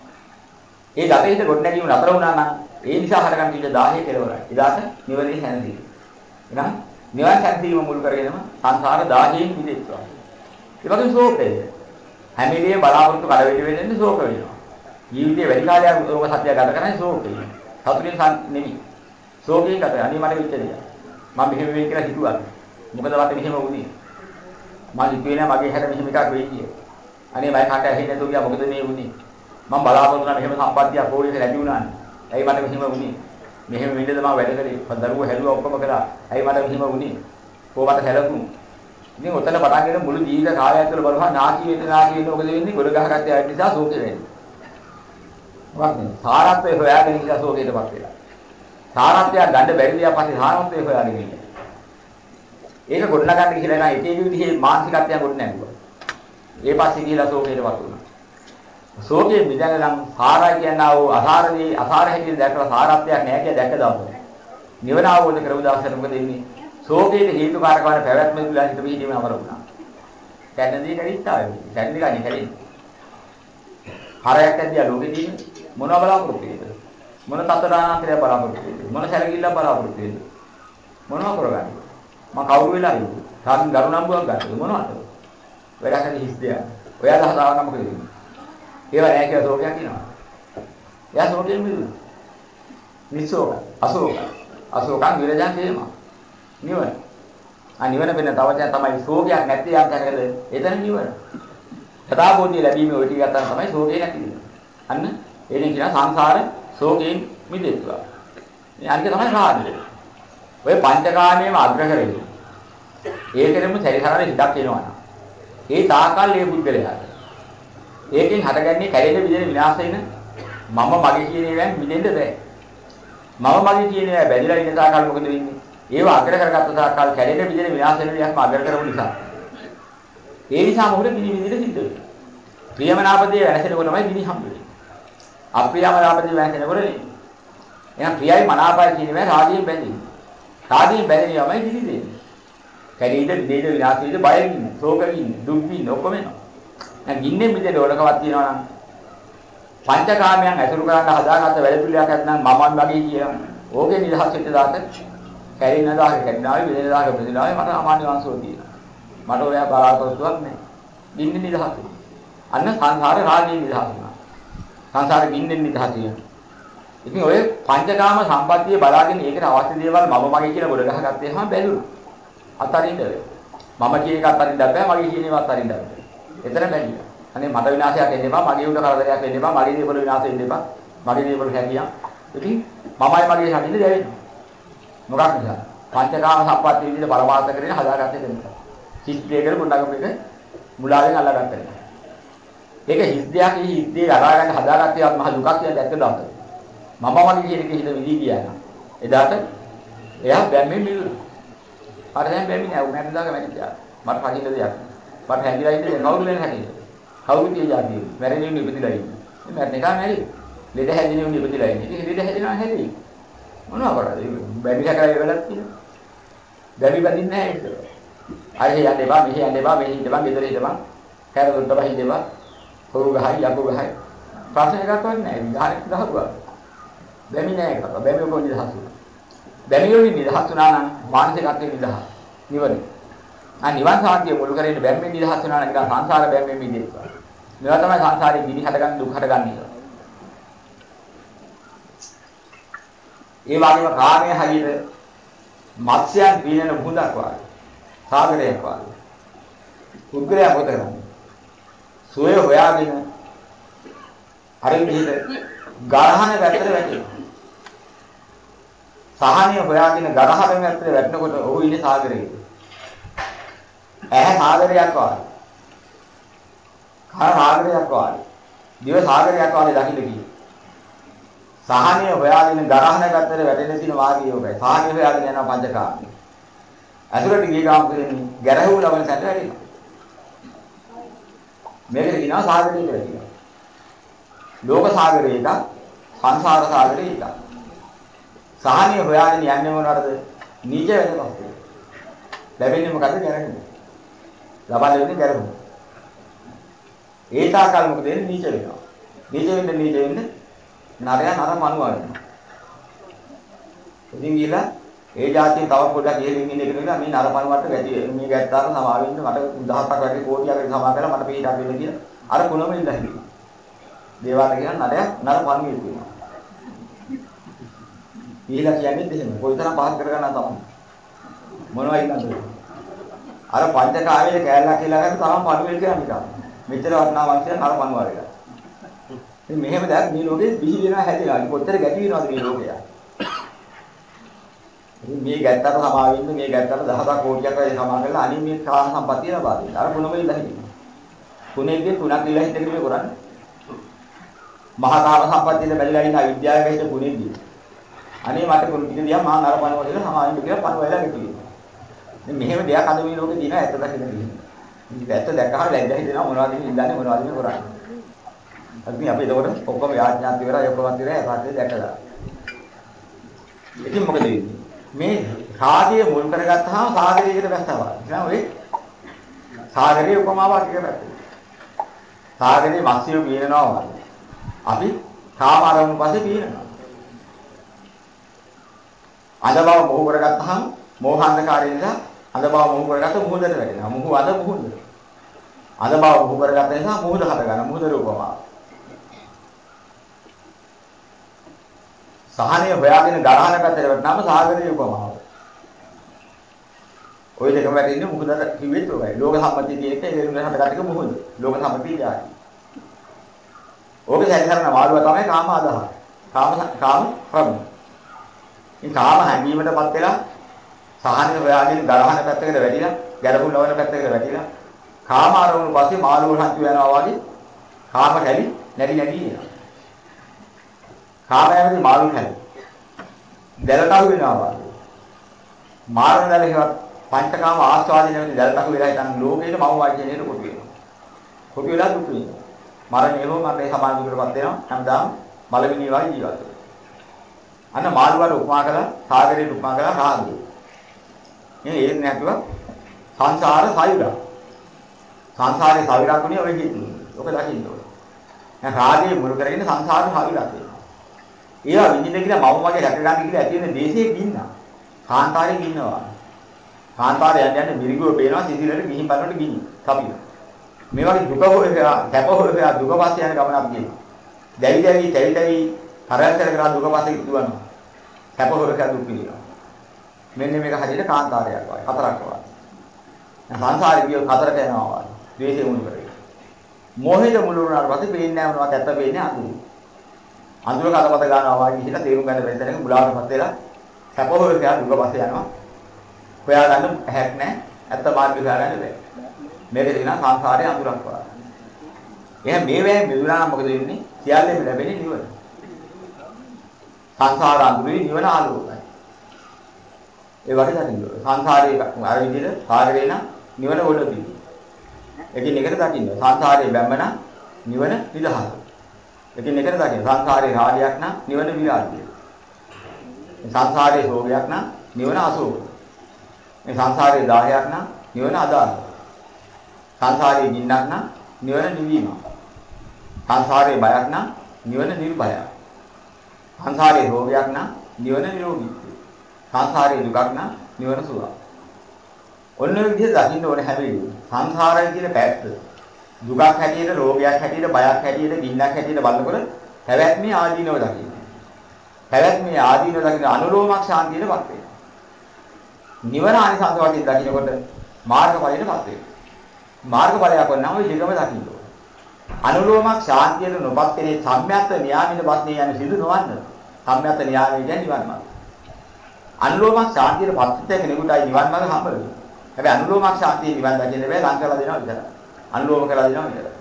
ඒ ගත හිඳ ගොඩ නැගීම නතර වුණා නම් ඒ නිසා හටගන්න ඉන්න 10 කෙලවරයි. ඊදාට නිවනේ හැඳින්. එහෙනම් නිවන් සැනසීම මුල් කරගෙනම සංසාර 10න් මිදෙත්වා. ඒ වගේම ශෝකය. හැම වෙලේම බලාපොරොත්තු කර වෙන්නේ ශෝක වෙනවා. ජීවිතේ වැඩි කාලයක් රෝග සත්‍ය ගත කරන්නේ ශෝකය. සතුටින් නෙමෙයි. ශෝකයෙන් ගත. අනේ මට විචාරිය. මම මෙහෙම වෙයි කියලා හිතුවා. මොකද වට මෙහෙම වුණේ? මම හිතුවේ නෑ මගේ හැට මෙහෙම එකක් වෙයි කියලා. අනේ මම කාට ඇහෙන්නේ නැතුව ගියා මොකද මේ වුණේ? මම බලාපොරොත්තු වුණා මෙහෙම සම්පත්තියක් ඕනෙක ලැබි වුණානේ. ඇයි මට මෙහෙම වුණේ? මෙහෙම වෙන්නද මම වැඩ කරේ. දරුවෝ හැදුවා ඔක්කොම කරා. ඇයි මට මෙහෙම වුණේ? කොහොමද හැලකුණු? ඉතින් ඔතන පටන් ගෙන මුළු ජීවිත කාලය ඇතුළත බලුවා නාකි වෙන්න මොකද වෙන්නේ? ගොඩ ගහගත්තේ ආයෙත් නිසා ශෝකේ වෙන්නේ. මොකක්ද? සාරත්වය හොයාගෙන ඉඳලා ශෝකයටපත් වෙලා. සාරත්වය ගන්න බැරි දියා පස්සේ සාරත්වය හොයාගෙන ඉන්නේ. ඒක ගොඩනගන්න කියලා නෑ එක එක විදිහේ මානසිකත්වයන් ගොඩ නැගුවා. ඒ පස්සේ කියලා ශෝකයටපත් වුණා. ශෝකයේ මිදගෙන නම් සාරය කියනවා අසාරදී අසාර හැටියට දැකලා සාරත්වයක් නෑ කියලා දැක්ක දවසේ. නිවන අවබෝධ කරගු දවසට මොකද වෙන්නේ? ශෝකයේ හේතුකාරක වන පැවැත්ම තුල හිත පිහිටීම අමර වුණා. දැන්නදී කැරිත්තාවේ. දැන්නදී ගන්නේ කැරෙන්නේ. හරයක් ඇද්දියා ලෝකෙදී මොනවා බලාපොරොත්තු වෙන්නේ? මොන තතරාන්තරය බලාපොරොත්තු වෙන්නේ? මොන සැලකිල්ල බලාපොරොත්තු වෙන්නේ? මොනවා කරගන්නේ? මම කවුරු වෙලා ඉන්නේ? සාමින් ගරුණම්බුවක් ගන්නද මොනවද? වැඩකට හිස් දෙයක්. ඔයාලා හදාගන්න මොකද වෙන්නේ? ඒවා නෑ කියලා ශෝකයක් කියනවා. එයා ශෝකයෙන් මිදුණා. නිසෝක, අශෝක. අශෝකං විරජං තේම. නිවන. නිවන වෙන තවචන තමයි ශෝකයක් නැති යම් තැනකද එතන නිවන. සදාබෝධිය ලැබීමේ ඔය ටික ගන්න තමයි ශෝකේ නැති වෙන්නේ. අන්න ඒකෙන් කියන සංසාර ශෝකයෙන් මිදෙත්වා. මේ අනික තමයි රාගය. ඔය පංචකාමයේම අග්‍ර කරගෙන. ඒකෙරෙම සැරිසරන හිතක් එනවා. ඒ තාකල් මේ බුද්ධලයාට. ඒකෙන් හටගන්නේ කැඩෙන විදිහේ විනාශ වෙන මම මගේ කියන ඒවායින් මිදෙන්න බෑ. මම මගේ කියන ඒවා බැඳලා ඉන්න තාකල් මොකද වෙන්නේ? ඒව අග්‍ර කරගත්ත තාකල් කැඩෙන විදිහේ විනාශ වෙන විදිහක්ම අග්‍ර කරපු නිසා. ඒ නිසා මොකද කිසි විදිහට සිද්ධ වෙන්නේ? ප්‍රියමනාපදී වෙනසෙනකොට තමයි ගිනි හම්බ වෙන්නේ. අප්‍රියමනාපදී වෙනසෙනකොට නෙමෙයි. එහෙනම් ප්‍රියයි මනාපයි කියන ඒවා රාගයෙන් බැඳෙන්නේ. රාගයෙන් බැඳෙනියමයි ගිනි දෙන්නේ. කැඩීද දෙද විනාශ වෙයිද බයෙන් ඉන්නේ. ශෝකයෙන් ඉන්නේ. දුක් විඳින්න ඔක්කොම එනවා. දැන් ගින්නේ මිදෙන්න ඕනකමක් තියෙනවා නම් පංචකාමයන් ඇසුරු කරන්න හදාගත්ත වැඩ පිළිවෙලක් නැත්නම් මමන් වගේ කියන ඕකේ නිදහස් වෙච්ච දාත කැරින දාක කැරිනාවේ විදෙන දාක විදෙනාවේ මට අමාන්‍ය වංශෝ තියෙනවා. මට ඔයා බලාපොරොත්තුවක් නැහැ. ගින්නේ නිදහස් වෙනවා. අන්න සංසාරේ රාගයෙන් නිදහස් වෙනවා. සංසාරේ ගින්නෙන් නිදහස් වෙනවා. ඉතින් ඔය පංචකාම සම්පත්තිය බලාගෙන ඒකට අවශ්‍ය දේවල් මම මගේ කියලා ගොඩ ගහගත්තේ හැම බැලුණා. අතරින්ද මම කියන එක අතරින්ද බෑ මගේ කියන ඒවා අතරින්ද බෑ. එතන බැලියා. අනේ මට විනාශයක් එන්න එපා මගේ උඩ කරදරයක් වෙන්න එපා මගේ දේවල් විනාශ වෙන්න එපා මගේ දේවල් හැකියා. ඉතින් මමයි මගේ හැටින්ද දැවෙන්නේ. මොකක් නිසා? පංචකාම සම්පත්තිය විදිහට පරමාර්ථ කරගෙන හදාගත්තේ දෙන්න. සිත්යකට ගොඩනගපු එක මුලාවෙන් අල්ලගත්තා. ඒක හිස්දයක් හිස්දේ අරගෙන හදාගත්තේ මහ දුකක් කියලා දැක්ක දවස. මම මගේ කියන එක හිත විදි ගියා. එදාට එයා බැම්මෙන් මිදුණා. අර දැන් බැම්මේ නෑ උ නැද්ද දාග මැරිච්චා. මට කඩින්න දෙයක්. මට හැංගිලා ඉන්නේ කවුරු වෙන හැටි. කවුරු කිය જાතියි. මැරෙන්නේ ඉපදිලා ඉන්නේ. මේ මැරෙන එක නෙරි. ලෙඩ හැදෙන්නේ ඉපදිලා ඉන්නේ. ඉතින් ලෙඩ හැදෙනවා හැදෙයි. මොනවා කරාද? බැමි හැකලා වෙලක් තියෙනවා. බැමි බඳින්නේ නැහැ ඒක. අර හේ යන්න එපා, මෙහි යන්න එපා, මෙහි ඉඳපන්, ගෙදර ඉඳපන්. කැරදොත් බහින් දෙපා. කොරු ගහයි, යකු ගහයි. ප්‍රශ්න එකක් වෙන්නේ නැහැ. ගහක් ගහුවා. බැමි නැහැ ඒක. බැමි කොහොමද නිදහස් වෙන්නේ? බැමි වලින් නිදහස් වුණා නම් මානසිකත්වයෙන් නිදහස්. නිවන. නිවන් සාන්තිය මුල් කරගෙන බැම්මෙන් නිදහස් වෙනවා නම් ඒක සංසාර බැම්මෙන් මිදෙත්වා. මේවා තමයි සංසාරේ ගිනි හටගන්න දුක් හටගන්නේ. ඒ වගේම කාමයේ හරියට මත්ස්‍යයන් පිනන මුහුදක් වගේ. සාගරයක් වගේ. උග්‍රයා පොත කරන්නේ. සෝය හොයාගෙන අර විදිහට ගරහන වැටට වැටෙනවා. සහනිය හොයාගෙන ගරහගෙන ඇත්තට වැටෙනකොට ඔහු ඉන්නේ සාගරයේ. ඇහැ සාගරයක් වගේ. කන සාගරයක් වගේ. දිව සාගරයක් වගේ දකින්න කියේ. සහනිය හොයාගෙන ගරහන ගැත්තට වැටෙන තියෙන වාග්ය යෝගයි. සහනිය හොයාගෙන යන පංචකාමී. අසුරට ගිය ගාම කියන්නේ ගැරහුව ලබන සැට වැඩිනවා. මේකට කියනවා සාගරය කියලා කියනවා. ලෝක සාගරය එක, සංසාර සාගරය එක. සහනිය හොයාගෙන යන්නේ මොනවද? නීච වෙනකම්. ලැබෙන්නේ මොකද? ගැරහුව. ලබන්නේ ගැරහුව. ඒ තාකල් මොකද වෙන්නේ? නීච වෙනවා. නීච වෙන්න නරයා නර මනුවා වෙනවා. ඉතින් ගිහලා ඒ જાතිය තව පොඩ්ඩක් ඉහළින් ඉන්න එක නෙවෙයි මේ නර මනුවට වැඩි මේ ගැත්තාට සමාවෙන්න මට 1000ක් වැඩි කෝටියකට සමා කරලා මට පිටක් දෙන්න කියලා අර කුණම ඉඳලා හිටියා. දේවාල කියන නරයා නර මනුවෙක් වෙනවා. ඊළඟ කියන්නේ දෙහෙම කොයිතරම් පහත් කරගන්නා තමයි. මොනවා ඉන්නද? අර පංචකාමයේ කෑල්ලා කියලා ගන්න තරම් පණුවෙල් කියන්නේ. මෙච්චර වටනා වංශය නර මනුවා වෙලා. ඉතින් මෙහෙම දැන් මේ ලෝකේ බිහි වෙනවා හැදෙනවා. කොච්චර ගැටි වෙනවද මේ ලෝකය? ඉතින් මේ ගැත්තට සමාවෙන්න මේ ගැත්තට 1000ක් කෝටියක් වගේ සමා කරලා අනිත් මේ කාම සම්පත්තිය ලබා දෙන්න. අර කුණම ඉඳලා හිටියා. කුණෙන්ගේ තුනක් ඉලා හිටගෙන මේ කරන්නේ. මහා කාම සම්පත්තියේ බැලිලා ඉන්න අවිද්‍යාවේ හිට කුණෙන්ගේ. අනේ මට කුණ ටික දිහා මහා නර පණුව කියලා සමාවෙන්න කියලා පණුව වෙලා ගෙතුවේ. ඉතින් මෙහෙම දෙයක් අද මේ ලෝකේ දින ඇත්ත දකින්න තියෙනවා. ඉතින් ඇත්ත දැක්කම ලැජ්ජා හිතෙනවා මොනවද මේ ඉල්ලන්නේ මොනවද මේ කරන්නේ. අපි එතකොට ඔක්කොම යාඥාත් ඉවරයි ඔක්කොමත් ඉවරයි සාධ්‍ය දැකලා. ඉතින් මොකද වෙන්නේ? මේ සාධිය මුල් කරගත්තාම සාගරයකට බැස්සවා. එහෙනම් ඔය සාගරයේ උපමාවක් එක පැත්තේ. සාගරයේ මත්ස්‍යෝ පිනනවා වගේ. අපි කාම ආරමුණු පස්සේ පිනනවා. අඳබව මොහු කරගත්තාම මෝහාන්ධකාරය නිසා අඳබව මොහු කරගත්ත මුහුදට වැටෙනවා. මුහු අඳ මුහුද. අඳබව මොහු කරගත්ත නිසා මුහුද හද ගන්න මුහුදේ උපමාව. සහනය හොයාගෙන ගරහන පැත්තට වටනම සාගරයේ උපමාව. ওই දෙකම වැටෙන්නේ මුහුදට කිව්වෙත් ඔයයි. ලෝක සම්පත්තියේ එක හේතුන හටගත්තක මුහුද. ලෝක සම්පත්තිය ජාති. ඕකේ සැරිසරන මාළුව තමයි කාම අදහස. කාම ප්‍රම. මේ කාම හැඟීමටපත් වෙලා සහනය හොයාගෙන ගරහන පැත්තකට වැටිලා, ගැරහුම් ලවන පැත්තකට වැටිලා, කාම ආරමුණු පස්සේ මාළුව හංචු වෙනවා වගේ කාම කැලි නැටි එනවා. කාමයන්ගේ මාළු කැලි. දැලටහු වෙනවා වගේ. මාරණ දැලේවත් පංචකාම ආස්වාදින වෙන දැලටහු වෙලා ඉතින් ලෝකේට මම වාක්‍යයට කොට වෙනවා. කොට වෙලා දුක් වෙනවා. මරණයම මරණය සමාන දුකටපත් වෙනවා. හැමදාම මලමිණිය වගේ ජීවත් වෙනවා. අන්න මාළුවට උපමා කළා, සාගරයට උපමා කළා රාගය. මේ ඒත් නැතුව සංසාර සයුරා. සංසාරේ සයුරාකුනේ ඔය කියන්නේ. ඔක දකින්න ඕනේ. දැන් රාගයේ මුල් කරගෙන සංසාර සයුරා තියෙනවා. ඒවා විඳින්න කියලා මම වගේ රැක ගන්න කියලා ඇති වෙන දේශයේ ගින්නා. කාන්තාරේ ගින්නවා. කාන්තාරේ යන්නේ මිරිගුව පේනවා සිසිලට ගිහින් බලනකොට ගිනි. කපින. මේ වගේ දුක හොයලා, කැප හොයලා දුක පස්සේ යන ගමනක් ගියනවා. දැවි දැවි කරන්තර කරා දුක පස්සේ දුවනවා. කැප හොයලා දුක් විඳිනවා. මෙන්න මේක හරියට කාන්තාරයක් වගේ. හතරක් වගේ. සංසාරේ ගිය හතරට යනවා වගේ. ද්වේෂය මුල් කරගෙන. මොහෙද මුල් වුණාට පස්සේ පේන්නේ නැහැ මොනවද ඇත්ත පේන්නේ අඳුර. අඳුර කඩපත ගන්නවා වගේ කියලා තේරුම් ගන්න බැරි තැනක මුලාවටපත් වෙලා සැපහොය කියලා දුක පස්සේ යනවා. හොයාගන්න හැක් නැහැ. ඇත්ත මාර්ගය හොයාගන්න බැහැ. මේක දිනා සංසාරයේ අඳුරක් වගේ. එහෙනම් මේ වෙලාවේ මෙදුනා මොකද වෙන්නේ? සියල්ලම ලැබෙන්නේ නිවන. සංසාර අඳුරේ නිවන ආලෝකයි. ඒ වගේ දකින්න ඕනේ. සංසාරයේ අර විදිහට සාගරේ නම් නිවන ඔඩදී. එකින් එකට දකින්න. සංසාරයේ බැම්මන නිවන නිදහස. එකින් එකට දකින්න. සංසාරේ රාගයක් නම් නිවන විරාගය. සංසාරේ භෝගයක් නම් නිවන අසෝක. මේ සංසාරේ දාහයක් නම් නිවන අදාහ. සංසාරේ ගින්නක් නම් නිවන නිවීම. සංසාරේ බයක් නම් නිවන නිර්භය. සංසාරේ රෝගයක් නම් නිවන නිරෝගීත්වය. සංසාරේ දුකක් නම් නිවන සුවය. ඔන්න ඔය විදිහට දකින්න ඕනේ හැම වෙලේම. සංසාරය කියන පැත්ත දුකක් හැටියට, රෝගයක් හැටියට, බයක් හැටියට, ගින්නක් හැටියට බලනකොට පැවැත්මේ ආදීනව දකින්න. පැවැත්මේ ආදීනව දකින්න අනුලෝමක් ශාන්තියටපත් වෙනවා. නිවන ආනිසංස වශයෙන් දකින්නකොට මාර්ගඵලයටපත් වෙනවා. මාර්ගඵලයක් වුණාම ඔය දෙකම දකින්න ඕනේ. අනුලෝමක් ශාන්තියට නොපත් වෙන්නේ සම්්‍යත්ත න්‍යාමින පස්නේ යන සිදු නොවන්න. සම්්‍යත්ත න්‍යාමයේ කියන්නේ නිවන් මාර්ගය. අනුලෝමක් ශාන්තියට පත්‍ත්‍ය කෙනෙකුටයි නිවන් මාර්ග හම්බ වෙන්නේ. හැබැයි අනුලෝමක් ශාන්තිය නිවන් දකින්න බෑ ලං කරලා දෙනවා විතරයි. අනුලෝම කරලා දෙනවා විතරයි.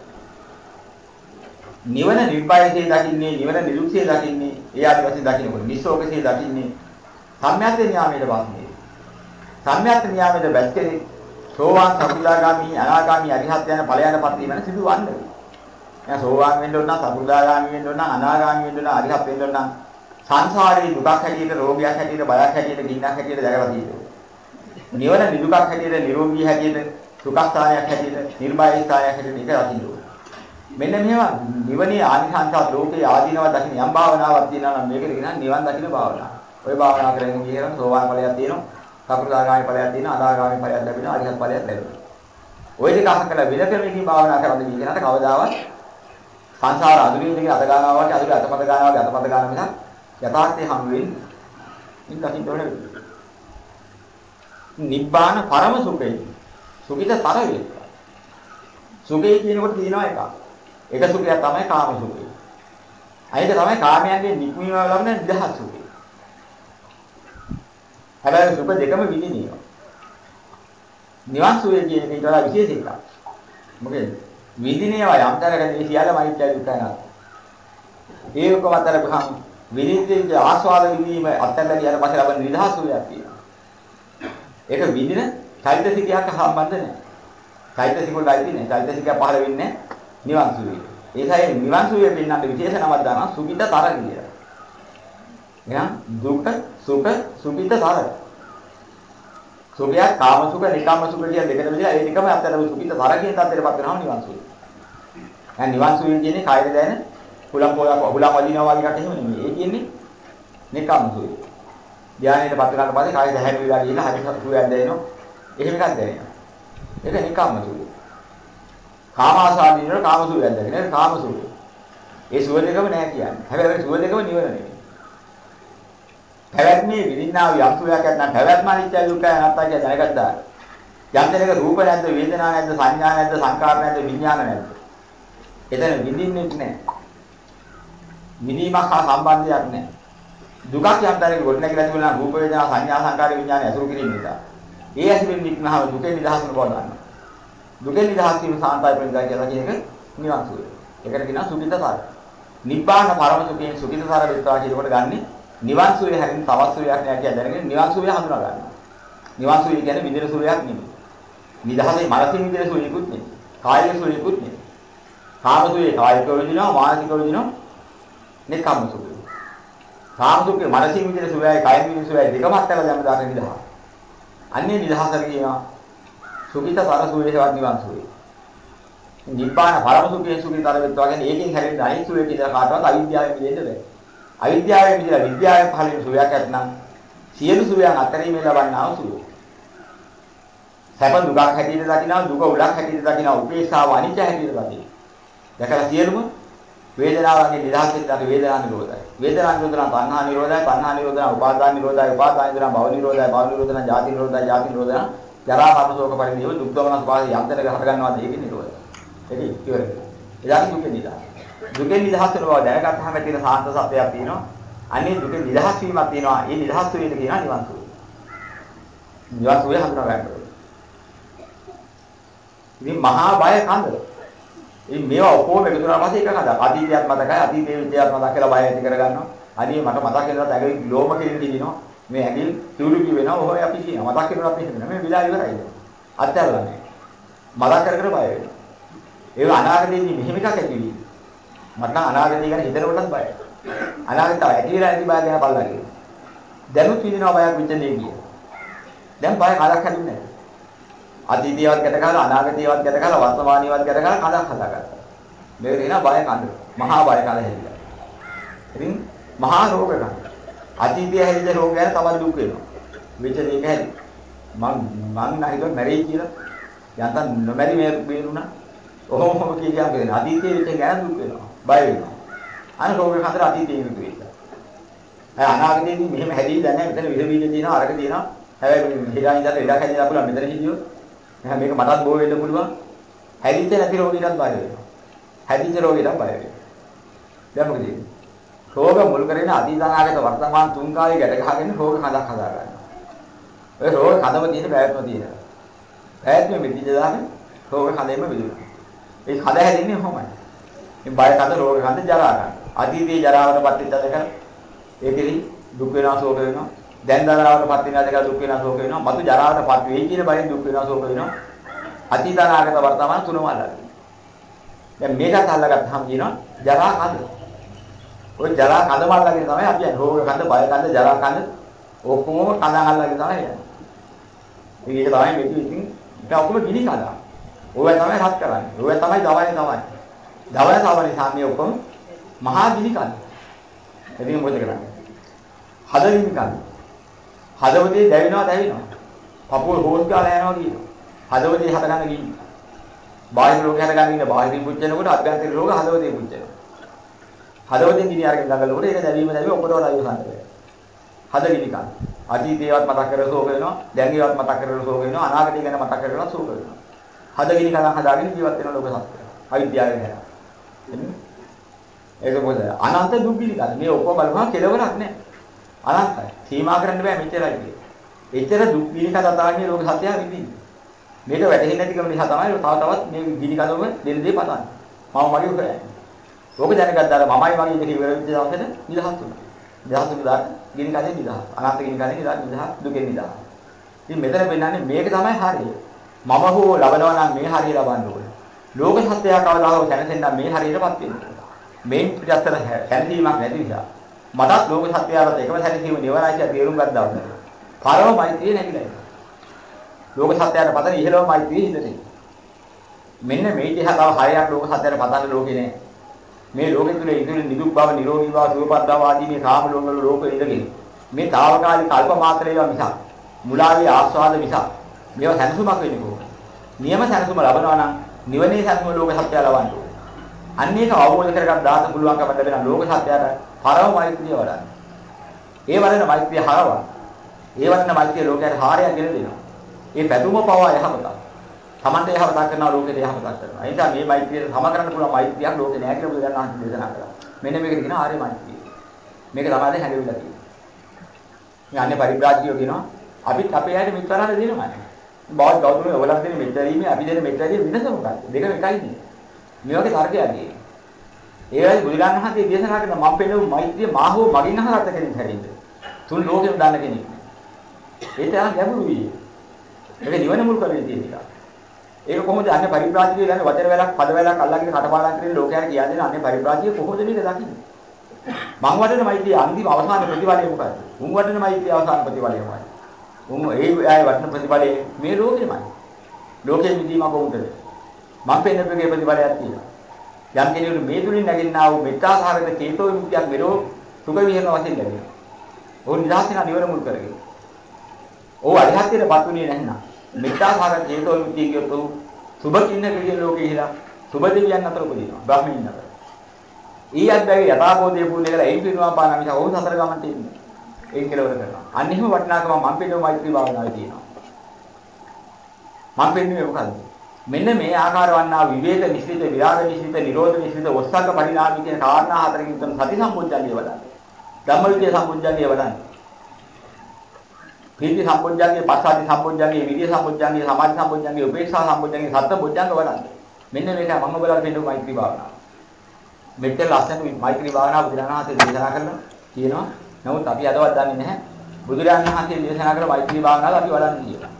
නිවන නිර්භයසේ දකින්නේ නිවන නිරුක්තිය දකින්නේ ඒ ආදි වශයෙන් දකින්නකොට නිස්සෝකසේ දකින්නේ සම්‍යක් ඥානයේ වාස්නේ. සම්‍යක් ඥානයේ බැස්කේ සෝවාන් සකෘදාගාමි අනාගාමි අරිහත් යන ඵලයන්පත් වීම සිදුවන්නේ. දැන් සෝවාන් වෙන්න ඕන නම් සකෘදාගාමි වෙන්න ඕන නම් අනාගාමි වෙන්න ඕන නම් අරිහත් වෙන්න ඕන නම් සංසාරේ දුකක් හැටියට රෝගයක් හැටියට බයක් හැටියට ගින්නක් හැටියට දැකලා තියෙනවා. නිවන නිදුකක් හැටියට නිරෝගී හැටියට සුඛස්ථානයක් හැටියට නිර්භය ස්ථානයක් හැටියට ඒක රකින්න ඕනේ. මෙන්න මේවා නිවනේ ආනිසංසත් ලෝකේ ආදීනව දකින්න යම් භාවනාවක් තියෙනවා නම් මේකද කියනවා නිවන් දකින්න භාවනාව. ඔය භාවනාව කරගෙන ගියහම සෝවාන් ඵලයක් තියෙනවා, සකෘදාගාමි ඵලයක් තියෙනවා, අනාගාමි ඵලයක් ලැබෙනවා, අරිහත් ඵලයක් ලැබෙනවා. ඔය දෙක අහකලා වෙන ක්‍රමයකින් භාවනා කරන්න කියනකට කවදාවත් සංසාර අඳුරින් දෙක අත ගන්නවා වගේ අඳුර අතපත ගන්නවා වගේ අතපත ගන්න මිසක් යථාර්ථය හම් වෙන්නේ ඉන්නකින් ඕනේ. නිබ්බාන පරම සුඛය. සුඛිත තරවේ. සුඛය කියනකොට තියෙනවා එකක්. එක සුඛයක් තමයි කාම සුඛය. අනික තමයි කාමයන්ගේ නික්මීම ලබන නිදහස් සුඛය. හැබැයි සුඛ දෙකම විඳිනවා. නිවන් සුවය කියන එක ඊට වඩා විශේෂ එකක්. මොකද විඳිනේවා යම් තරකදී සියල්ල මෛත්‍රිය දුක්ඛය නාම. ඒකම අතර ගහම විඳින්නේ ආස්වාද විඳීම අත්හැරලා ගියාට පස්සේ ලබන නිදහස් සුවයක් තියෙනවා. ඒක විඳින චෛතසිකයක් සම්බන්ධ නැහැ. චෛතසික වලයි තියෙන්නේ. චෛතසිකය පහළ වෙන්නේ නිවන් සුවේ. ඒකයි නිවන් සුවේ පින්නන්න විශේෂ නමක් දානවා සුඛිත තර කියලා. එහෙනම් දුක සුඛ සුඛිත තර. සුඛය කාම සුඛ නිකාම සුඛ කියන දෙකම විදිහට ඒ දෙකම අත්හැරලා සුඛිත තර කියන තත්ත්වයටපත් වෙනවා නිවන් සුවේ. දැන් නිවන් සුවේ කියන්නේ කායද දැන හුලම් වදිනවා වගේ කට එහෙම නෙමෙයි. ඒ කියන්නේ නිකාම සුවේ. ධානයේට පත් කරාට පස්සේ කාය දැහැරි වෙලා ගිහලා හරි සුවයක් දැනෙනවා. එහෙම එකක් දැනෙනවා. ඒක නිකාම සුවේ. කාමාසාදීනවල කාම සුවයක් දැනෙනවා. ඒක කාම සුවේ. ඒ සුව දෙකම නෑ කියන්නේ. හැබැයි සුව දෙකම නිවන නෙමෙයි. පැවැත්මේ විඳින්නා වූ යම් සුවයක් නැත්නම් පැවැත්ම අනිත්‍ය දුක්ඛය අනාත්මය කියලා දැනගත්තා. යම් දෙයක රූප නැද්ද, වේදනා නැද්ද, සංඥා නැද්ද, සංකාර නැද්ද, විඥාන නැද්ද. එතන විඳින්නෙත් නෑ. විඳීමක් හා සම්බන්ධයක් නෑ. දුකක් යම් තරයක ගොඩ නැගිලා තිබුණා රූප වේදනා සංඥා සංකාර විඥාන ඇසුරු කිරීම නිසා. ඒ ඇසුරින් නික්මහම දුකෙන් නිදහස් වෙන බව ගන්නවා. දුකෙන් නිදහස් වීම සාන්තයි ප්‍රතිදා කියලා කියන එක නිවන් සුවය. ඒකට කියනවා සුඛිතතර. නිබ්බාන පරම සුඛයෙන් සුඛිතතර වෙත්වා කියනකොට ගන්නේ නිවන් සුවය හැරින් තවත් සුවයක් නෑ කියලා දැනගෙන නිවන් සුවය හඳුනා ගන්නවා. නිවන් සුවය කියන්නේ විඳින සුවයක් නෙමෙයි. නිදහසේ මනසින් විඳින සුවයකුත් නෙමෙයි. කායික සුවයකුත් නෙමෙයි. කාම සුවය කායිකව විඳිනවා, මානසිකව විඳිනවා, නෙකම්ම සුවය. කාම දුකේ මනසින් විඳින සුවයයි කායික විඳින සුවයයි දෙකම අත්හැරලා දැම්ම දාන නිදහස. අන්නේ නිදහසට කියනවා සුඛිත තර සුවේවත් නිවන් සුවේ. නිබ්බාන පරම සුඛයේ සුඛිතතර වෙත්වා කියන්නේ ඒකෙන් හැරෙන්න අනිත් සුවේ කියලා කාටවත් අවිද්‍යාවෙන් මිදෙන්න බෑ. අවිද්‍යාවෙන් මිදලා විද්‍යාවෙන් පහළින් සුවයක් ඇත්නම් සියලු සුවයන් අතරින්ම ලබන්නා වූ සුවය. සැප දුකක් හැටියට දකිනවා, දුක උලක් හැටියට දකිනවා, උපේක්ෂාව අනිත්‍ය හැටියට දකිනවා. දැකලා සියලුම වේදනාවන්ගේ නිදහස් වෙද්දී වේදනා නිරෝධයි. වේදනා නිරෝධන තණ්හා නිරෝධයි, තණ්හා නිරෝධන උපාදාන නිරෝධයි, උපාදාන නිරෝධන භව නිරෝධයි, භව නිරෝධන ජාති නිරෝධයි, ජාති නිරෝධන ජරා මරණ ශෝක පරිදේව දුක් දෝමන ස්වභාවය යම් තැනක හට ගන්නවාද ඒකේ නිරෝධය. ඒක ඉවරයි. එදාට දුකෙන් නිදහස්. දුකෙන් නිදහස් වෙන බව දැනගත්තාම තියෙන සාන්ත සත්‍යයක් තියෙනවා. අනේ දුකෙන් නිදහස් වීමක් තියෙනවා. ඒ නිදහස් වීම කියනවා නිවන් සුවය. නිවන් සුවය හඳුනා ගන්න ඕනේ. ඉතින් මහා බය කන්ද. ඉතින් මේවා ඔක්කොම එකතු කරලා පස්සේ එක කඳක්. අතීතයත් මතකයි, අතීතයේ විද්‍යාවත් මතක කියලා බය ඇති කරගන්නවා. අනේ මට මතක් වෙනවා ඇඟේ ලෝම කෙලින් දිනනවා. මේ ඇඟිල් තුරුකි වෙනවා. ඔහොම අපි කියනවා. මතක් වෙනවා අපි හිතනවා. මේ විලා ඉවරයි. අත්හැරලා නැහැ. මතක් කර කර බය වෙනවා. ඒක අනාගතයේදී මෙහෙම එකක් ඇති වෙයි. මට නම් අනාගතය ගැන හිතනකොටත් බයයි. අනාගතය ඇති වෙලා නැති බය ගැන බලලා. දැනුත් විඳිනවා බයක් විඳින්නේ කිය. දැන් බය කලක් හැදුන්නේ නැහැ. අතීතියවත් ගැට ගහලා අනාගතයවත් ගැට ගහලා වර්තමානියවත් ගැට ගහලා කඩක් හදාගත්තා. මේකට එනවා බය කඳ. මහා බය කඳ හැදිලා. ඉතින් මහා රෝග කඳ. අතීතයේ හැදිච්ච රෝග ගැන තමයි දුක් වෙනවා. මෙච්චර එක හැදි. මං නැහිව මැරෙයි කියලා යන්තම් නොමැරි මේ බේරුණා. ඔහොම කියනවා කියන අතීතයේ වෙච්ච ගැන දුක් වෙනවා. බය වෙනවා. අන රෝග කඳ අතීතයේ විතු වෙනවා. අනාගතයේදී මෙහෙම හැදී දැන මෙතන විස බීජ තියෙනවා අරක තියෙනවා. හැබැයි හිරාන් ඉඳලා ඉඩක් හැදිලා පුළුවන් මෙතන හිටියොත් මේක මටත් බෝ වෙන්න පුළුවන්. හැදිච්ච නැති රෝගීටත් බය වෙනවා. හැදිච්ච රෝගීටත් බය වෙනවා. දැන් මොකද රෝග මුල් කරගෙන අතීත අනාගත වර්තමාන තුන් කාලේ ගැට ගහගෙන රෝග කඳක් හදා ගන්නවා. ඔය රෝග කඳම තියෙන පැවැත්ම තියෙනවා. පැවැත්ම මෙදිද දාන්නේ රෝග කඳෙම විදුනවා. ඒ කඳ හැදෙන්නේ කොහොමද? මේ බය කඳ රෝග කඳ ජරා කඳ. අතීතයේ ජරාවටපත් වෙච්ච දෙක ඒකෙදි දුක් වෙනවා ශෝක වෙනවා. දැන් ජරාවටපත් වෙනා දෙක දුක් වෙනවා ශෝක වෙනවා. මතු ජරාවටපත් වෙයි කියන බයෙන් දුක් වෙනවා ශෝක වෙනවා. අතීත අනාගත වර්තමාන තුනම අල්ලගන්න. දැන් මේකත් අල්ලගත්තාම කියනවා ජරා කඳ. ඔය ජරා කඳම අල්ලගෙන තමයි අපි යන්නේ. රෝග කඳ, බය කඳ, ජරා කඳ ඔක්කොම කඳන් අල්ලගෙන තමයි යන්නේ. මේක තමයි මේක ඉතින් ඒක ඔක්කොම ගිනි කඳ. ඔය තමයි හත් කරන්නේ. ඔය තමයි දවන්නේ තමයි. දවන සාවනේ සාමිය ඔක්කොම මහා ගිනි කඳ. එදින මොකද කරන්නේ? හදලින් කඳ. හදවතේ දැවෙනවා. පපුව හොස් ගාලා යනවා කියනවා. හදවතේ හදගන්න ගිනි. බාහිර රෝග හදගන්න ඉන්න බාහිරින් පුච්චනකොට අභ්‍යන්තරික රෝග හදවතේ පුච්චනවා. හදවතෙන් ගිනි අරගෙන ළඟලකොට ඒක දැවීම ඔක්කොට වඩා යොසන්න බෑ. හදගිනි කඳ. අතීතේවත් මතක් කරලා ශෝක වෙනවා. දැන් ඒවත් මතක් කරලා ශෝක වෙනවා. අනාගතය ගැන මතක් කරලා ශෝක වෙනවා. හදගිනි කඳ හදාගෙන ජීවත් වෙන ලෝක සත්‍යය. අවිද්‍යාවෙන් හැර. එන්නේ. ඒක මොකද? අනන්ත දුක්ගිනි කඳ. මේ ඔක්කොම බලපුවම කෙලවරක් නැහැ. අනන්තයි. සීමා කරන්න බෑ මෙච්චරයි කියන්නේ. එච්චර දුක්ගිනි කඳ තමයි ලෝක සත්‍යය විඳින්නේ. මේක වැටහෙන්නේ නැතිකම නිසා තමයි තවත් මේ ගිනි කඳවම දෙන දේ පතන්නේ. මම මගේ උකරන්නේ. ඕක දැනගත්තාම මමයි වගේ ඉඳි ඉවර වෙච්ච දවසට නිදහස් වුණා. නිදහස් වුණාට ගිනි කඳේ නිදහස්. අනාත්ම ගිනි කඳේ නිදහස් දුකෙන් නිදහස්. ඉතින් මෙතන පෙන්නන්නේ මේක තමයි හරිය. මම හෝ ලබනවා නම් මේ හරිය ලබන්න ඕනේ. ලෝක සත්‍යය කවදා හෝ දැනෙන්න මේ හරියටපත් වෙන්න ඕනේ. මේ පිටත්තර හැඳීමක් නැති නිසා මටත් ලෝක සත්‍යයට එකම සැලසීම නිවනයි කියලා තේරුම් ගන්න දවසට. පරම මෛත්‍රිය නැగిලා ඉන්නවා. ලෝක සත්‍යයට පතන ඉහළම මෛත්‍රිය හිතේ. මෙන්න මේ දිහා තව හරියට ලෝක සත්‍යයට පතන්න ලෝකේ නෑ. මේ ලෝකෙ තුල ඉතිරි නිදුක් බව නිරෝගී බව සුවපත් බව ආදී මේ කාම ලෝකවල ලෝකෙ ඉඳගෙන මේ తాවකාලික කල්ප මාත්‍රේවා මිසක් මුලාවේ ආස්වාද මිසක් මේවා සැනසුමක් වෙන්නේ කොහොමද? නියම සැනසුම ලබනවා නම් නිවනේ සැනසුම ලෝක සත්‍යය ලබන්න ඕනේ. අන්න ඒක අවබෝධ කරගන්න දාත පුළුවන්කම ලැබෙන ලෝක සත්‍යයට පරම මෛත්‍රිය වඩන්න. ඒ වඩන මෛත්‍රිය හරවන්න. ඒ වඩන මෛත්‍රිය ලෝකයට හාරයක් ගෙන දෙනවා. ඒ පැතුම පවා යහපතක්. තමන්ට යහපතක් කරනවා ලෝකෙට යහපතක් කරනවා. ඒ නිසා මේ මෛත්‍රියට සම කරන්න පුළුවන් මෛත්‍රියක් ලෝකේ නැහැ කියලා බුදුන් වහන්සේ දේශනා කළා. මෙන්න මේකට කියන ආර්ය මෛත්‍රිය. මේක තමයි හැදෙවිලා තියෙන්නේ. මේ අන්නේ පරිබ්‍රාජ්‍යෝ කියනවා අපිත් අපේ ඇයිද මිත්‍රාට දෙනවා. බවත් ගෞතමයේ ඔයගලන් දෙන මෙච්චරීමේ අපි දෙන මෙච්චරිය වෙනස මොකක්ද? දෙකම එකයි නේ. මේ වගේ තර්කයක් තියෙනවා. ඒ වගේ බුදුන් වහන්සේ දේශනා කරන මම පෙන්නු මෛත්‍රිය මාහෝ මගින් අහකට කෙනෙක් හැරෙන්න. තුන් ලෝකෙම දාන්න කෙනෙක්. ඒ තරම් ගැඹුරුයි. ඒක නිවන මුල් කරගෙන තියෙන එක. ඒක කොහොමද අන්නේ පරිබ්‍රාජ්‍යය කියන්නේ වචන වලක් පද වලක් අල්ලගෙන කටපාඩම් කරගෙන ලෝකයට කියන්නේ අන්නේ පරිබ්‍රාජ්‍යය කොහොමද මේක දකින්නේ? මං වඩන මෛත්‍රිය අන්තිම අවසාන ප්‍රතිඵලය මොකක්ද? උන් වඩන මෛත්‍රිය අවසාන ප්‍රතිඵලය මොකක්ද? උන් ඒ වඩන ප්‍රතිඵලය මේ ලෝකෙමයි. ලෝකෙ මිදීමක් උන්ටද? මං පෙන්නපෙගේ ප්‍රතිඵලයක් තියෙනවා. යම් කෙනෙකුට මේ තුලින් නැගෙන්නා වූ මෙත්තාසහගත චේතෝ විමුක්තියක් මෙලෝ සුඛ විහරණ වශයෙන් ලැබෙනවා. ඕන නිදහසින නිවන මුල් කරගෙන. ඕ අරිහත්ත්වයටපත් උනේ නැත්නම් මෙත්තාසහගත චේතෝ විමුක්තිය කියොත් සුභ කින්න කියන ලෝකේ ඉහිලා සුභ දෙවියන් අතර උපදිනවා. බ්‍රහ්මීන් අතර. ඊ අද්දගේ යථාබෝධය පුණ්‍ය කරලා ඒ පිරුණා පාන මිස ඔවුන් සතර ගමන්ට ඉන්නේ. ඒක කෙලවර කරනවා. අන්න එහෙම වටිනාකම මම පෙන්නන මෛත්‍රී භාවනාවේ තියෙනවා. මම පෙන්නේ මොකද්ද? මෙන්න මේ ආකාර වන්නා විවේක නිශ්චිත විරාග නිශ්චිත නිරෝධ නිශ්චිත ඔස්සග්ග පරිණාමී කියන කාරණා හතරකින් තුන සති සම්පූර්ණිය වඩන්න. ධම්මවිචේ සම්පූර්ණිය වඩන්න. ප්‍රීති සම්පූර්ණිය, පස්සාති සම්පූර්ණිය, විරිය සම්පූර්ණිය, සමාධි සම්පූර්ණිය, උපේක්ෂා සම්පූර්ණිය, සත්‍ය බොජ්ජංග වඩන්න. මෙන්න මේක මම ඔයගලට පෙන්නු මෛත්‍රී භාවනාව. මෙතන ලස්සන මෛත්‍රී භාවනාව බුදුරජාණන් වහන්සේ දේශනා කරලා කියනවා. නමුත් අපි අදවත් දන්නේ නැහැ. බුදුරජාණන් වහන්සේ දේශනා කළ මෛත්‍රී භාවනාව අපි වඩන්නේ කියලා.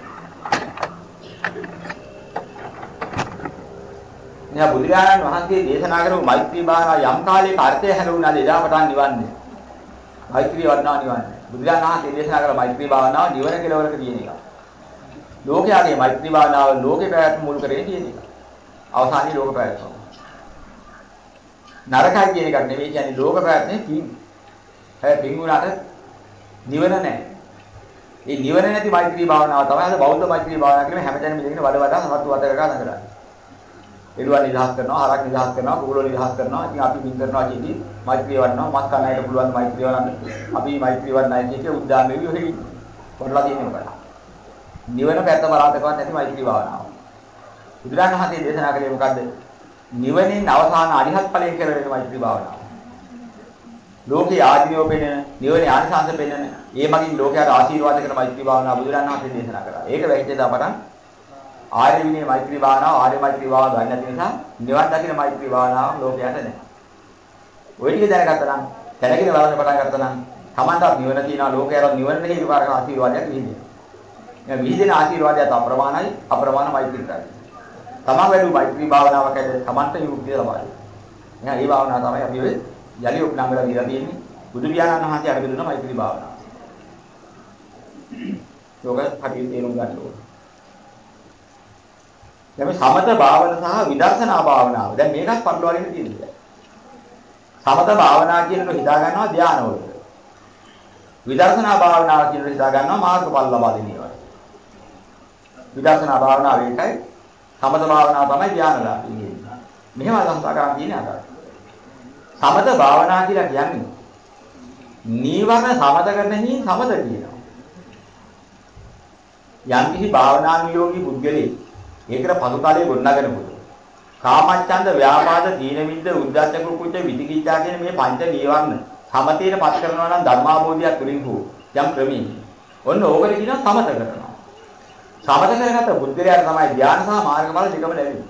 නේ බුදුරජාණන් වහන්සේ දේශනා කරපු මෛත්‍රී භාවනාව යම් කාලයක අර්ථය හැලුණාද එදා පටන් නිවන්නේ. මෛත්‍රී වඩනවා නිවන්නේ. බුදුරජාණන් වහන්සේ දේශනා කළ මෛත්‍රී භාවනාව නිවන කෙලවරක තියෙන එක. ලෝකයාගේ මෛත්‍රී භාවනාව ලෝකේ පැවැත්ම මුල් කරගෙන තියෙන එක. අවසානයේ ලෝක පැවැත්ම. නරකයි කියන එක නෙවෙයි කියන්නේ ලෝක පැවැත්මේ පින්. හැබැයි පින් උනාට නිවන නැහැ. මේ නිවන නැති මෛත්‍රී භාවනාව තමයි අද බෞද්ධ මෛත්‍රී භාවනාව කියන්නේ හැමතැනම ඉඳගෙන වඩ වඩා සමත් වත කරගා නගලා. එළුවා නිදහස් කරනවා, හරක් නිදහස් කරනවා, කුකුලෝ නිදහස් කරනවා. ඉතින් අපි පින් කරනවා කියන්නේ මෛත්‍රිය වඩනවා. මස් කන අයට පුළුවන් මෛත්‍රිය වඩන්න. අපි මෛත්‍රිය වඩනයි කියන්නේ උද්දාමෙවි ඔහෙ පොරලා තියෙන්නේ මොකද? නිවන පැත්ත බලාතකවත් නැති මෛත්‍රී භාවනාව. බුදුරජාණන් වහන්සේ දේශනා කළේ මොකද්ද? නිවනින් අවසාන අරිහත් ඵලයෙන් කෙරෙන මෛත්‍රී භාවනාව. ලෝකේ ආධිනව පෙන්වන, නිවනේ ආනිසංස පෙන්වන, ඒ මගින් ලෝකයට ආශිර්වාද කරන මෛත්‍රී භාවනාව බුදුරණන් වහන්සේ දේශනා කළා. ඒක වැහිච්ච දපටන් ආර්ය විනය මෛත්‍රී භාවනාව, ආර්ය මෛත්‍රී භාවනාව ගන්න නැති නිසා නිවන් දකින මෛත්‍රී භාවනාව ලෝකයට නැහැ. ඔය ටික දැනගත්තා නම්, දැනගෙන බලන්න පටන් ගත්තා නම්, Tamanට නිවන තියනවා, ලෝකයට නිවන හේතු කාරක ආශිර්වාදයක් විහිදෙනවා. මේ විහිදෙන ආශිර්වාදයත් අප්‍රමාණයි, අප්‍රමාණ මෛත්‍රීයි. තමන් වැඩි මෛත්‍රී භාවනාවක් ඇද තමන්ට යුක්තිය ලබා දෙනවා. එහෙනම් මේ භාවනාව තමයි අපි ඔය යලි උපනංගලා දීලා තියෙන්නේ. බුදු පියාණන් වහන්සේ අරගෙන දුන්න මෛත්‍රී භාවනාව. ඒක හරියට තේරුම් ගන්න ඕනේ. දැන් මේ සමත භාවන සහ විදර්ශනා භාවනාව. දැන් මේකත් පරිලෝකයෙන් තියෙනවා. සමත භාවනා කියනකොට හිතා ගන්නවා ධානවලට. විදර්ශනා භාවනාව කියනකොට හිතා ගන්නවා මාර්ගඵල ලබා දෙන ඒවා. විදර්ශනා භාවනාව ඒකයි. සමත භාවනාව තමයි ධානලා කියන්නේ. මෙහෙම අදහසක් කියන්නේ අද. සමත භාවනා කියලා කියන්නේ නීවරණ සමත කරන හි සමත කියනවා. යම් කිසි භාවනානුයෝගී පුද්ගලෙක් ඒකට පසුතලයේ ගොඩනගෙන පුළුවන්. කාමච්ඡන්ද, ව්‍යාපාද, දීන මිද්ද, උද්ධච්ච කුච්ච, විචිකිච්ඡා කියන මේ පංච නීවරණ සමතේට පත් කරනවා නම් ධර්මාභෝධයක් තුළින් හෝ යම් ක්‍රමයකින්. ඔන්න ඕකට කියනවා සමත කරනවා. සමත කරගත්ත බුද්ධයාට තමයි ධ්‍යාන සහ මාර්ගඵල දෙකම ලැබෙන්නේ.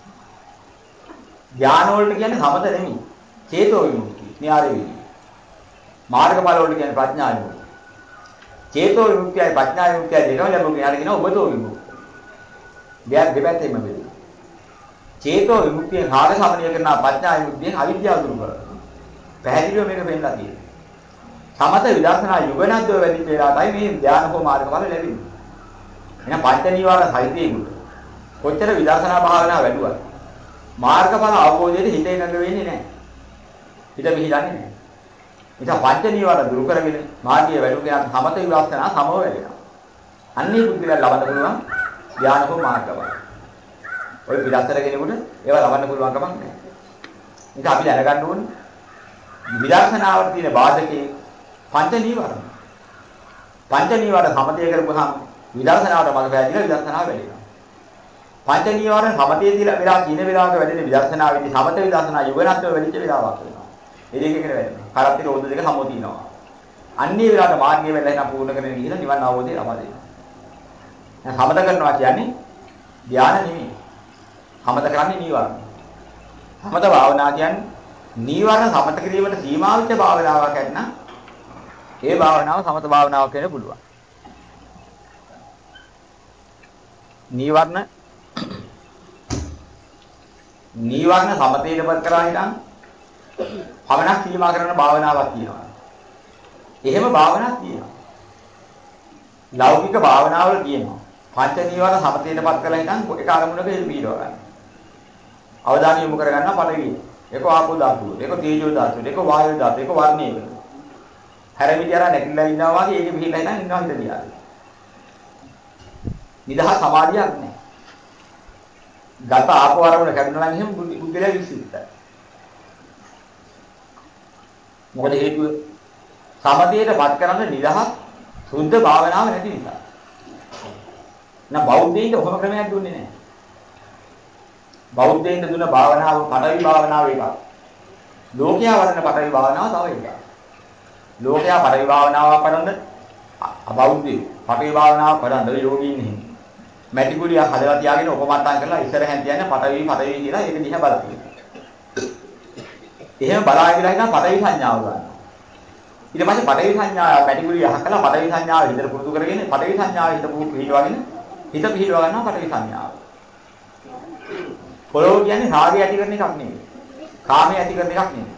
ධ්‍යාන වලට කියන්නේ සමත නෙමෙයි. චේතෝ විමුක්තිය, න්‍යාය විමුක්තිය. මාර්ගඵල වලට කියන්නේ ප්‍රඥා විමුක්තිය. චේතෝ විමුක්තියයි ප්‍රඥා විමුක්තියයි දෙකම ලැබුණ යාට කියනවා ඔබතෝ විමුක්තිය. දෙපැත්තෙම බෙදෙනවා. චේතෝ විමුක්තියෙන් හාර සමනය කරන ප්‍රඥා විමුක්තියෙන් අවිද්‍යාව දුරු කරනවා. පැහැදිලිව මේක වෙන්නලා තියෙනවා. සමත විදර්ශනා යුගනද්දෝ වැඩි වෙලාවයි මේ ධ්‍යාන හෝ මාර්ගඵල ලැබෙන්නේ. එහෙනම් පංච නීවරණ සහිතේකට කොච්චර විදර්ශනා භාවනාව වැඩුවත් මාර්ගඵල අවබෝධයේ හිත එකඟ වෙන්නේ නැහැ. හිත පිළිදන්නේ නැහැ. නිසා පංච නීවරණ දුරු කරගෙන මාර්ගයේ වැඩු කියන සමත විදර්ශනා සමව වෙනවා. අන්නේ බුද්ධිලා ලබන්න පුළුවන් ධ්‍යාන හෝ මාර්ගඵල. ඔය විදර්ශන කෙනෙකුට ඒවා ලබන්න පුළුවන් කමක් නැහැ. ඒක අපි දැනගන්න ඕනේ. විදර්ශනාවට තියෙන බාධකේ පංච නීවරණ. පංච නීවරණ සමතය කරපුවාම විදර්ශනාවට මඟ පෑදිලා විදර්ශනාව වැඩෙනවා. පංච නීවරණ සමතේ තියලා වෙලා කින වෙලාවක වැඩෙන විදර්ශනාවේදී සමත විදර්ශනා යුගනත්ව වැඩිච්ච වෙලාවක් වෙනවා. ඒ දෙක එකට වැඩෙනවා. කරත්තේ රෝධ දෙක සමෝ තිනවා. අන්නේ වෙලාවට මාර්ගය වෙලා එන පූර්ණ කරගෙන ගිහින් නිවන් අවබෝධය ලබා දෙනවා. දැන් සමත කරනවා කියන්නේ ධානය නෙමෙයි. සමත කරන්නේ නීවරණ. සමත භාවනා කියන්නේ නීවරණ සමත කිරීමට සීමා වෙච්ච භාවනාවක් නැත්නම් ඒ භාවනාව සමත භාවනාවක් වෙන්න පුළුවන්. නීවරණ සමතේටපත් කරා හිටන් පමණක් සීමා කරන භාවනාවක් තියෙනවා. එහෙම භාවනාවක් තියෙනවා. ලෞකික භාවනාවල තියෙනවා. පංච නීවරණ සමතේටපත් කරලා හිටන් එක අරමුණක පිළිව ගන්න. අවධානය යොමු කර ගන්නවා පළවෙනි. ඒක ආපෝ ධාතුව, ඒක තේජෝ ධාතුව, ඒක වායෝ ධාතුව, ඒක වර්ණීය. හැරමිටි අර නැතිලා ඉන්නවා වගේ ඒකෙ පිළිලා ඉන්න ඉන්නවා හිත දිහා. නිදහස් සමාධියක් නැහැ. ගත ආපෝ අරමුණ කැඩුණා නම් එහෙම බුද්ධිලා විශ්ිතයි. මොකද හේතුව? සමතේටපත් කරන්න නිදහස් සුද්ධ භාවනාව නැති නිසා. නම් බෞද්ධයින්ට ඔහොම ක්‍රමයක් දුන්නේ නැහැ. බෞද්ධයින්ට දුන්න භාවනාව පටවි භාවනාව එකක්. ලෝකයා වඩන පටවි භාවනාව තව එකක්. ලෝකයා පටවි භාවනාව කරනද අබෞද්ධයි. පටවි භාවනාව කරනද යෝගීන් නෙමෙයි. මැටි කුලිය හදලා තියාගෙන උපමට්ටම් කරලා ඉස්සරහෙන් තියන්නේ පටවි කියලා ඒක දිහා බලන්න. එහෙම බලාගෙන ඉඳන් පටවි සංඥාව ගන්නවා. ඊට පස්සේ පටවි සංඥාව මැටි කුලිය අහකලා පටවි සංඥාව හිතට පුරුදු කරගෙන පටවි සංඥාව හිත පිහිටවගෙන හිත පිහිටව ගන්නවා පටවි සංඥාව. පොළොව කියන්නේ රාගය ඇති කරන එකක් නෙවෙයි. කාමයේ ඇති කරන එකක් නෙවෙයි.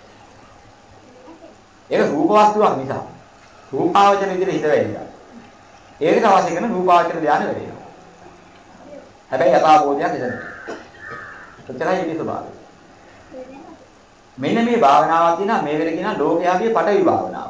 ඒක රූප වස්තුවක් නිසා. රූපාවචන විදිහට හිත වෙන්නේ. ඒකට අවශ්‍ය කරන රූපාවචන ධානය වෙන්නේ. හැබැයි යථාබෝධයක් ඉදෙන. කොච්චරයි මේ ස්වභාවය. මෙන්න මේ භාවනාවක් කියනවා මේකට කියනවා ලෝකයාගේ පටවි භාවනාව.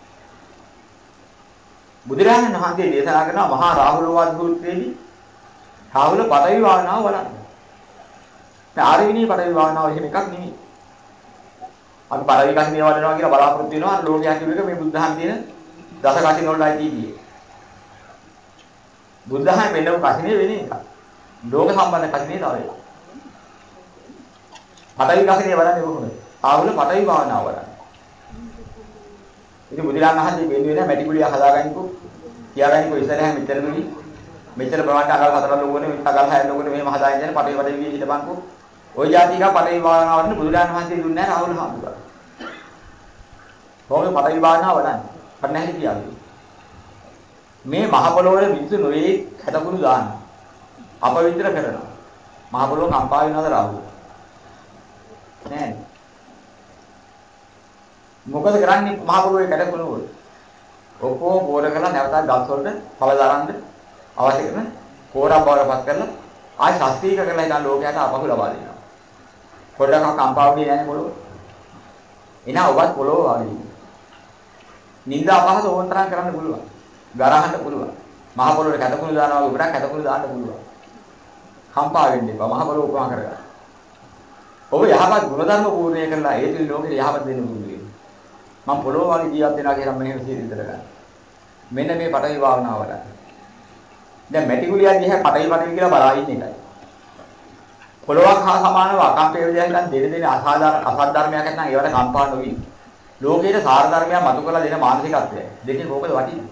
බුදුරජාණන් වහන්සේ දේශනා කරන මහා රාහුල වාද සූත්‍රයේදී රාහුල පටවි භාවනාව බලන්න. ආරවිණී පටවි භාවනාව එහෙම එකක් නෙමෙයි. අපි පටවි කසිනිය වඩනවා කියලා බලාපොරොත්තු වෙනවා ලෝකයා කියු එක මේ බුද්ධහන් තියෙන දස කසින වලයි තියෙන්නේ. බුද්ධහන් වෙනම කසිනිය වෙන්නේ එකක්. ලෝක සම්බන්ධ කසිනිය තව එකක්. පටවි කසිනිය වඩන්නේ කොහොමද? ආවුල පටවි භාවනාව වඩන්නේ. ඉතින් බුදුරජාණන් වහන්සේ වෙන්නේ නැහැ මැටි කුලිය හදාගන්නකෝ. තියාගන්නකෝ ඉස්සරහ මෙච්චරදුනි. මෙච්චර ප්‍රමාණයට අගල් 4 ලෝගනේ අගල් 6 ලෝගනේ මෙහෙම හදාගෙන යන පටේ පටේ විදිහට හිටපන්කෝ. ওই જાතික පටේ භාවනාවට බුදුරජාණන් වහන්සේ දුන්නේ නැහැ රාහුල හාමුදුරුවෝ. කොහොමද පටේ භාවනාව වඩන්නේ? අර නැහැ කියන්නේ. මේ මහ පොළොවේ මිනිස්සු නොවේ හැටකුණු දානවා. අපවිත්‍ර කරනවා. මහ පොළොව කම්පා වෙනවද රාහුල? නෑ. මොකද කරන්නේ මහ පොළොවේ කැටකුණු වල? ඔක්කොම බෝර කරලා නැවතත් ගස් වලට පළ දරන්න අවශ්‍ය කරන කෝරා බවරපත් කරලා ආය ශාස්ත්‍රීය කරලා ඉතින් ලෝකයට අපහු ලබා දෙනවා. පොඩ්ඩක් කම්පා වුණේ නැහැ පොළොව. එනා ඔබත් පොළොව වගේ. නින්දා අපහස ඕන තරම් කරන්න පුළුවන්. ගරහන්න පුළුවන්. මහ පොළොවේ කැටකුණු දානවා වගේ උඩට කැටකුණු දාන්න පුළුවන්. කම්පා වෙන්න එපා. මහ පොළොව උපමා කරගන්න. ඔබ යහපත් ගුණධර්ම පූර්ණය කරලා ඒ තුල ලෝකෙට යහපත් දෙන්න පුළුවන්. මම පොළොව වගේ ජීවත් වෙනවා කියලා මෙහෙම සිහිතර ගන්න. මෙන්න මේ පටවි භාවනාව වල. දැන් මැටි කුලියක් දිහා පටවි කියලා බලා ඉන්න එකයි. පොළොවක් හා සමානව අකම්පේ විදිහට දෙන අසාධාරණ ධර්මයක් නැත්නම් ඒවට කම්පා නොවි. ලෝකයේ සාර ධර්මයක් මතු කරලා දෙන මානසිකත්වය. දෙකෙන් කොහොමද වටින්නේ?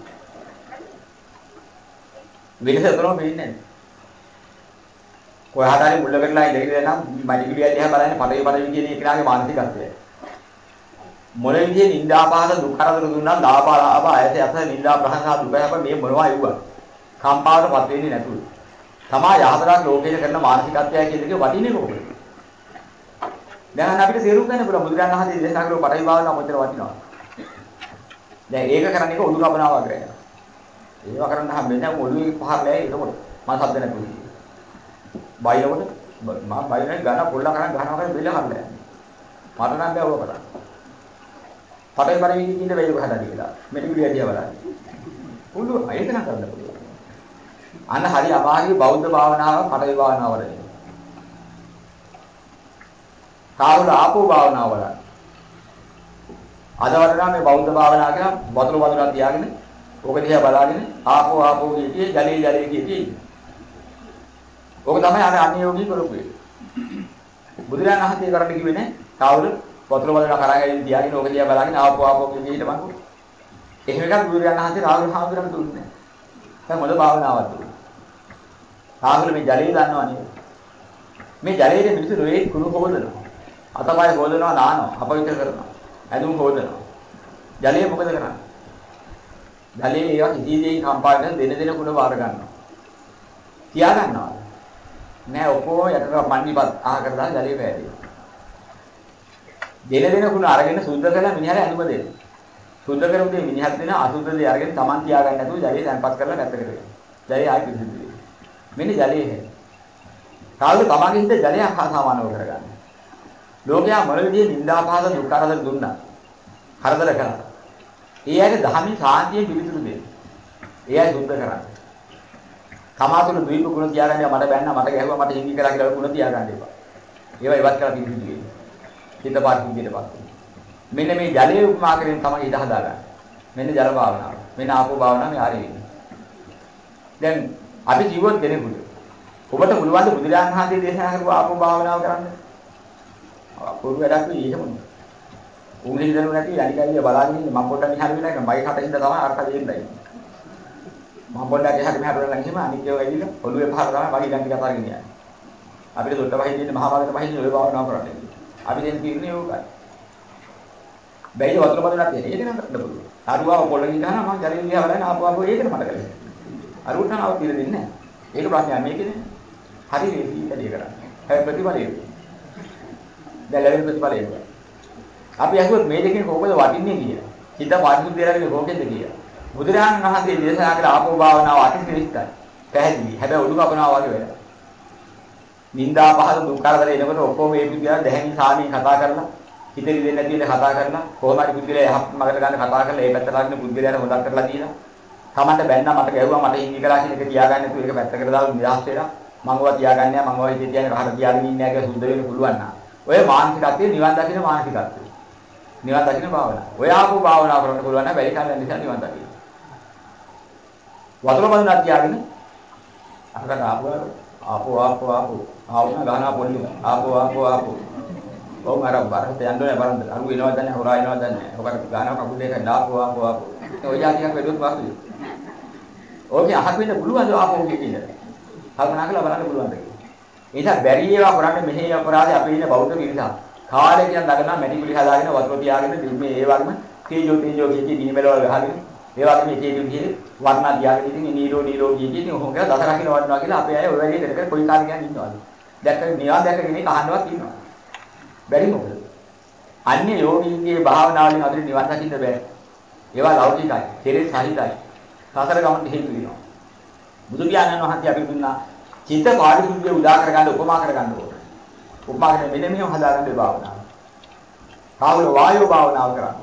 වෙනස උතරම වෙන්නේ නැහැ. කොහාට හරි මුල්ල කරලා ඉඳගෙන නම් මැටි කුලියක් දිහා බලන්නේ පටවි කියන එකනාගේ මානසිකත්වය. මොන විදිහේ නිന്ദාපාද දුක් කරදර දුන්නා ලාභාලාභ ආයත යස නිന്ദා ප්‍රහංසා දුක හැප මේ මොනවා යුවා කම්පාවටපත් වෙන්නේ නැතුව තමා යහතරක් ලෝකයේ කරන මානසිකත්වය කියන එකේ වටින්නේ කොහොමද දැන් අපිට තේරුම් ගන්න පුළුවන් බුදුරජාණන් වහන්සේ දේශනා කරපු පටවි භාවනාව මොකද වටිනවා දැන් ඒක කරන එක ඔලු කපනවා වගේ ඒවා කරන්න හැමෙන්නේ ඔලුවේ පහර ලෑ එතකොට මම සද්ද නැතුව බයිනකොට මම බයිනේ ගන්න පොල්ල කරන් ගන්නවා කියලා බෙල්ල කරලා මට නම් බෑ ඔය කරා පටේ පරිවිදි කියන වෙලෙක හදලා කියලා. මෙටි පිළිය දිහා බලන්න. පුළුවන්. ඒක නම් කරන්න පුළුවන්. අන්න හරි අමාරුයි බෞද්ධ භාවනාව පටේ භාවනාව වල. කාවුල ආපෝ භාවනාව වල. අද වලනා මේ බෞද්ධ භාවනාව කියන වතුර වතුරක් තියාගෙන ඕක දිහා බලාගෙන ආපෝ කියතියි ජලයේ කියතියි. ඕක තමයි අර අන්‍යෝගී කරපුවේ. බුදුරජාණන් වහන්සේ කරන්න කිව්වේ නේ කාවුල වතුර වලට කරගෙන තියාගෙන ඕක දිහා බලාගෙන ආපෝ කියන විදිහට මං එහෙම එකක් බුදුරජාණන් වහන්සේ රාහුල හාමුදුරන්ට දුන්නේ නැහැ. දැන් මොන භාවනාවක්ද දුන්නේ? රාහුල මේ ජලය දන්නවනේ. මේ ජලයේ මිනිස්සු රොයේ කුණු හොදනවා. අතපය හොදනවා නානවා, අපවිත්‍ර කරනවා. ඇඳුම් හොදනවා. ජලය මොකද කරන්නේ? ජලයේ ඒවා කිසිදෙයකින් කම්පා වෙන දෙන කුණ වාර ගන්නවා. තියා ගන්නවා. නෑ ඔකෝ යටට මණ්ඩිපත් ආහ කරලා ජලය පෑදෙනවා. දෙන කුණ අරගෙන සුද්ධ කරලා මිනිහට ඇඳුම දෙන්න. සුද්ධ කරුම් දෙය මිනිහත් දෙන අසුද්ධ දෙය අරගෙන Taman තියා ගන්න නැතුව ජලය තැන්පත් කරලා නැතර කරනවා. ජලය ආයි පිරිසිදු වෙනවා. මෙන්න ජලයේ හැ. කාලේ තමන්ගේ හිත ජලයක් හා සමානව කරගන්න. ලෝකයා මොන විදිහේ නිന്ദාපාද දුක් කරදර දුන්නා. කරදර කරා. ඒ ඇයි දහමින් සාන්තිය පිළිතුරු දෙන්නේ. ඒ ඇයි සුද්ධ කරන්නේ. කමාතුල දුයික ගුණ තියාගන්න මට බැන්නා මට ගැහුවා මට හිඟි කරා කියලා ගුණ තියාගන්න එපා. ඒවා ඉවත් කරලා පිළිතුරු දෙන්නේ. හිත පාර්ථිවිදයටපත්. මෙන්න මේ ජලයේ උපමා කරගෙන තමයි හිත හදාගන්නේ. මෙන්න ජල භාවනාව. මෙන්න ආපෝ භාවනාව මේ ආරෙ වෙන්නේ. දැන් අපි ජීවත් කෙනෙකුට ඔබට පුළුවන් ද බුදුරජාණන් වහන්සේ දේශනා කරපු ආපෝ භාවනාව කරන්න? අපුරු වැඩක් නෙවෙයි එහෙමනේ. උන් හිතන්නේ නැති අනිකයි බලාගෙන ඉන්නේ මම පොඩ්ඩක් මෙහාට වෙලා මගේ කටින්ද තමයි අරක දෙන්නයි. මම පොඩ්ඩක් එහාට මෙහාට වෙලා ගිහින් අනිත් ඒවා ඇවිල්ලා ඔළුවේ පහර තමයි මගේ ගන් ටික අතාරගෙන යන්නේ. අපිට දොට්ට වහින්න ඉන්නේ මහා භාගයට වහින්න ඔය භාවනාව කරන්නේ. අපි දැන් කියන්නේ ඕකයි. බැයිද වතුර බදලා තියෙන්නේ. ඒක නම් කරන්න පුළුවන්. අරුවාව පොළකින් ගහනවා මම ජලයෙන් ගියා බලන්න ආපුවාපෝ ඒකද මට කරන්නේ. අරුවට නම් අවුත් දෙන්නේ නැහැ. ඒක ප්‍රශ්නයක් මේකනේ. හරි වේසි කඩේ කරන්නේ. හැබැයි ප්‍රතිඵලය. දැන් ලැබෙන ප්‍රතිඵලය. අපි අහුවත් මේ දෙකෙන් කොහොමද වටින්නේ කියලා. හිත පාරිශුද්ධියරගෙන කොහොමද කියලා. බුදුරජාණන් වහන්සේ දේශනා කළ ආපෝ භාවනාව අතිශ්‍රේෂ්ඨයි. පැහැදිලි. හැබැයි ඔඩු කපනවා වගේ වැඩක්. නිന്ദා පහල දුක් කරදර එනකොට ඔක්කොම මේ පුද්ගලයා දැහැමි සාමී කතා කරලා හිතේ දෙන්නේ නැති වෙන කතා කරලා කොහොම හරි පුද්ගලයා යහපත් මගට ගන්න කතා කරලා ඒ පැත්තට ලාගෙන පුද්ගලයාට හොදක් කරලා දීලා තමන්ට බැන්නා මට ගැහුවා මට හිඟි කරා කියන එක තියාගන්න නැතුව ඒක පැත්තකට දාලා නිදහස් වෙලා මම ඔවා තියාගන්නේ නැහැ මම ඔය හිතේ තියාගෙන රහට තියාගෙන ඉන්නේ නැහැ කියලා සුද්ධ වෙන්න පුළුවන් නා. ඔය මානසිකත්වයේ නිවන් දකින්න මානසිකත්වය. නිවන් දකින්න භාවනාව. ඔය ආපෝ භාවනාව කරන්න පුළුවන් නම් වැඩි කාලයක් නිසා නිවන් දකින්න. වතුර බඳුනක් තියාගෙන අහකට ආපුවා ආපෝ ආවුන ගහනා පොල්ලි ආපෝ ඔව් අර බරකට යන්න ඕනේ බලන්න. අරු එනවද නැහැ, හොරා එනවද නැහැ. ඔකට ගානක් කකුල් දෙක දාපුවා ආපුවා. ඔය જાතියක් වැඩුවොත් වාසුයි. ඕකේ අහක් වෙන්න පුළුවන් ආපෝගේ කියලා. කල්පනා කරලා බලන්න පුළුවන් දෙයක්. ඒ නිසා බැරි ඒවා කරන්නේ මෙහි අපරාධය අපේ ඉන්න බෞද්ධ පිරිසක්. කාලේ කියන නගන මැටි කුලි හදාගෙන වතුර තියාගෙන මේ ඒ වගේම තේජෝ කිය ගිනිමෙලවල් ගහගෙන ඒ වගේම තේජෝ කියේ වර්ණා තියාගෙන ඉතින් නීරෝ කිය ඉතින් ඔහොම කියලා දස රකින්න වඩනවා කියලා අපේ අය ඔය වැඩේ කර කොයි කාලේ කියන්නේ ඉන්නවද? දැක්ක නිවන් දැක්කගෙන ඒක අහන්නවත් ඉන්නවා. බැරි මොකද? අන්‍ය යෝගීන්ගේ භාවනාවලින් අපිට නිවන් දකින්න බෑ. ඒවා ලෞකිකයි, කෙලෙස් සහිතයි. සතර ගමන් හේතු වෙනවා. බුදු පියාණන් වහන්සේ අපි දුන්නා චිත්ත පාරිශුද්ධිය උදා කරගන්න උපමා කරගන්න ඕනේ. උපමා කරන මෙන්න මේව හදාගන්න භාවනාව. කාවල වායෝ භාවනාව කරන්න.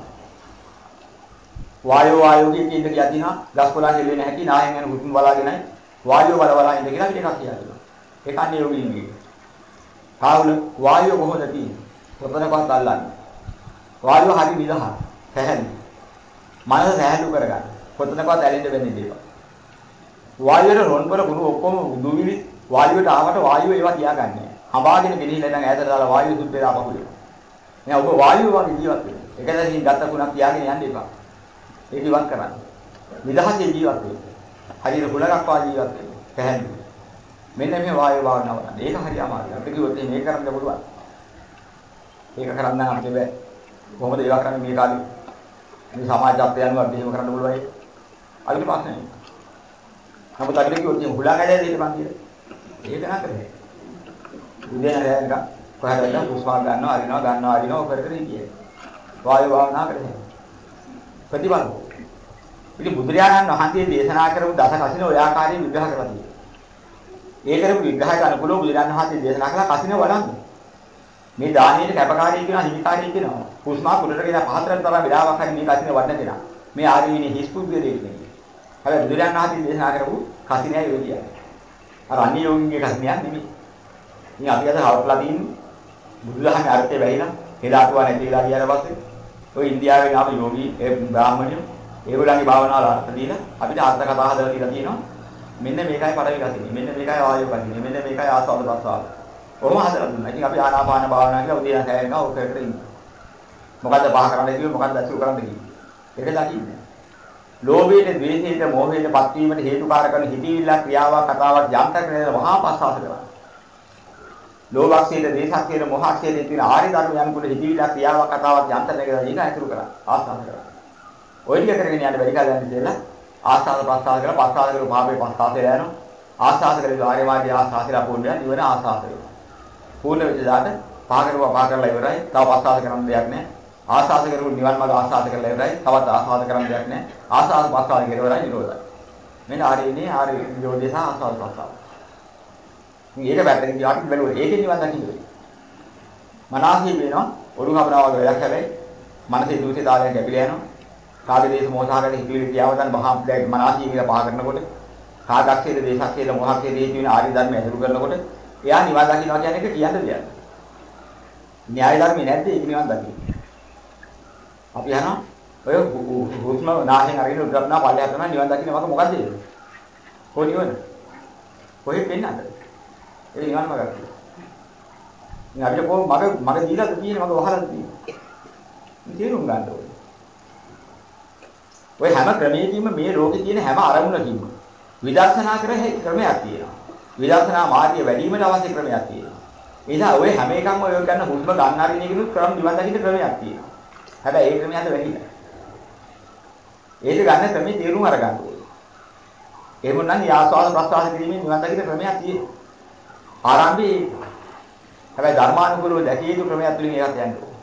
වායෝ කියන එක කියනවා ගස් කොළා හෙල්ලෙන්නේ නැති නායෙන් යන හුස්ම බලාගෙනයි වායෝ බල ඉඳ කියලා අපිට එකක් කියනවා. ඒක අන්නේ යෝගීන්ගේ. කාවල වායෝ කොහොමද තියෙන්නේ? කොතනකවත් අල්ලන්නේ. වායෝ හරි විදහ පැහැදිලි. මනස සැහැල්ලු කරගන්න. කොතනකවත් ඇලෙන්න වෙන්නේ දේවල්. වායුවේ රොන්බර ගුණ ඔක්කොම දුවිලි වායුවට ආවට වායුව ඒවා තියාගන්නේ. හඹාගෙන ගෙනිහිල්ලා ඉඳන් ඈතට දාලා වායුව සුද්ධ වෙලා පහුවෙනවා. නෑ ඔබ වායුව වගේ ජීවත් වෙන්න. එක දැසින් ගත්ත කුණක් තියාගෙන යන්න එපා. ඒක ඉවත් කරන්න. විදහාසේ ජීවත් වෙන්න. හරියට හුලඟක් වා ජීවත් වෙන්න. පැහැදිලි. මෙන්න මේ වායුව භාවනාව කරන්න. ඒක හරි අමාරුයි. අපිට කිව්වොත් මේක කරන්න පුළුවන්. ඒක කරන්න නම් අපිට බෑ. කොහොමද ඒවා කරන්නේ මේ කාලේ? මේ සමාජ තත්ත්වයන් වලට එහෙම කරන්න පුළුවන්. අපිට ප්‍රශ්නයක් නෑ. නමුත් අපිට කිව්වොත් මේ හුලඟ ඇදලා දෙන්න බං කියලා. ඒක නතරේ. උදේ නැරෙන්න කොහරද පුස්වා ගන්නවා අරිනවා කර කර ඉන්නේ. වායු භාවනා කරන්නේ. ප්‍රතිපල. ඉතින් බුදුරජාණන් වහන්සේ දේශනා කරපු දස කසින ඔය ආකාරයෙන් විග්‍රහ කරලා තියෙනවා. ඒ කරපු විග්‍රහයට අනුකූලව බුදුරජාණන් වහන්සේ දේශනා කළා කසින වඩන්නේ. මේ දානීයට කැපකාරී කියනවා හිමිකාරී කියනවා. කුස්මා කුඩට කියන පහතරට තරම් විලාවක් හරි මේ කසින වඩන කෙනා. මේ ආදීනේ හිස්පුද්ගලයෙක් නෙවෙයි. හැබැයි බුදුරජාණන් වහන්සේ දේශනා කරපු කසිනයයි ඔය කියන්නේ. අර අන්‍ය යෝගින්ගේ කසිනයක් නෙමෙයි. ඉතින් අපි අද හවුස්ලා තියෙන්නේ බුදුදහමේ අර්ථය වැහිලා හෙලාටුවා නැති වෙලා ගියාට පස්සේ ඔය ඉන්දියාවේ ආපු යෝගී ඒ බ්‍රාහ්මණයෝ ඒගොල්ලන්ගේ භාවනාවල අර්ථ දීලා අපිට අර්ථ කතා හදලා දීලා තියෙනවා. මෙන්න මේකයි පඩවි කසිනේ. මෙන්න මේකයි වායෝ කසිනේ. මෙන්න මේකයි ආස්වාද ප්‍රසආද. කොහොම හදලා දුන්නා. ඉතින් අපි ආනාපාන භාවනාව කියලා උදේ හැරෙනවා ඔක එකට ඉන්නවා. මොකද්ද පහ කරන්න කිව්වේ මොකද්ද අසු කරන්න කිව්වේ. ඒක දකින්නේ. ලෝභයට, ද්වේෂයට, මෝහයට පත් වීමට හේතුකාරක කරන හිතවිල්ල ක්‍රියාවක් කතාවක් යන්ත්‍ර කරන මහා පස්සාස කරනවා. ලෝභක්ෂේද, දේශක්ෂේද, මොහක්ෂේද කියන ආරි ධර්ම යන කුල හිතවිල්ල ක්‍රියාවක් කතාවක් යන්ත්‍ර කරන එක අතුරු කරා. ආස්වාද කරා. ඔය ටික කරගෙන යන්න බැරි කාලයක් ඉඳලා ආස්වාද ප්‍රසආද කරලා පස්සාද කරලා භාවයේ පස්සාසෙල යනවා. ආස්වාද කරලා ආර්ය වාදී ආස්වාදලා පොන්නේ ඉවර ආස්වාද කරනවා. පූර්ණ වෙච්ච දාට පහ කරලා ඉවරයි. තව පස්සාද කරන්න දෙයක් නැහැ. ආස්වාද කරු නිවන් මාර්ග ආස්වාද කරලා ඉවරයි. තවත් ආස්වාද කරන්න දෙයක් නැහැ. ආස්වාද පස්සාද කියලා ඉවරයි නිරෝධයි. මෙන්න ආර්යනේ ආර්ය නිරෝධය සහ ආස්වාද පස්සාද. මේක වැටෙන කියාට බැලුවා. ඒකෙන් නිවන් දකින්න වෙයි. මනසී වෙනවා ඔරුණ අපරාව වලක් හැබැයි මනසේ දුසේ දාලයන් කැපිලා යනවා. කාගේ දේශ මොහසාරට හිතවිලි තියාවදන් මහා මනසී කියලා පහ කරනකොට කාගක්ෂේද දේශක්ෂේද මොහක්ෂේද මේ කියන ආර්ය ධර්ම ඇසුරු කරනකොට එයා නිවන් දකින්නවා කියන එක කියන්න දෙයක්. න්‍යාය ධර්මේ නැද්ද ඒක නිවන් දකින්න. අපි අහනවා ඔය හුස්ම නාසයෙන් අරගෙන උඩරනා පල්ලෙහාට යනවා නිවන් දකින්න මම මොකද්ද ඒක? කොහොම නිවන? කොහෙද වෙන්නද? ඒ නිවන් මාර්ගය. ඉතින් අපිට කොහොම මග දීලාද තියෙන්නේ මග වහලාද තියෙන්නේ? මේ තේරුම් ගන්න ඕනේ. ඔය හැම ක්‍රමයකින්ම මේ රෝගේ තියෙන හැම අරමුණකින්ම විදර්ශනා කර හැකි ක්‍රමයක් තියෙනවා. විදර්ශනා මාර්ගය වැඩිවීමට අවශ්‍ය ක්‍රමයක් තියෙනවා. ඒ නිසා ඔය හැම එකක්ම ඔය ගන්න හුස්ම ගන්න හරින එකනොත් ක්‍රම නිවන් දකින්න ක්‍රමයක් තියෙනවා. හැබැයි ඒ ක්‍රමයන්ද වැඩිලා. ඒක ගන්න ක්‍රමේ තේරුම් අරගන්න ඕනේ. එහෙම නැත්නම් ආස්වාද ප්‍රසආද කිරීමෙන් නිවන් දකින්න ක්‍රමයක් තියෙනවා. ආරම්භයේ හැබැයි ධර්මානුකූලව දැකිය යුතු ක්‍රමයක් තුලින් ඒකත් යන්න ඕනේ.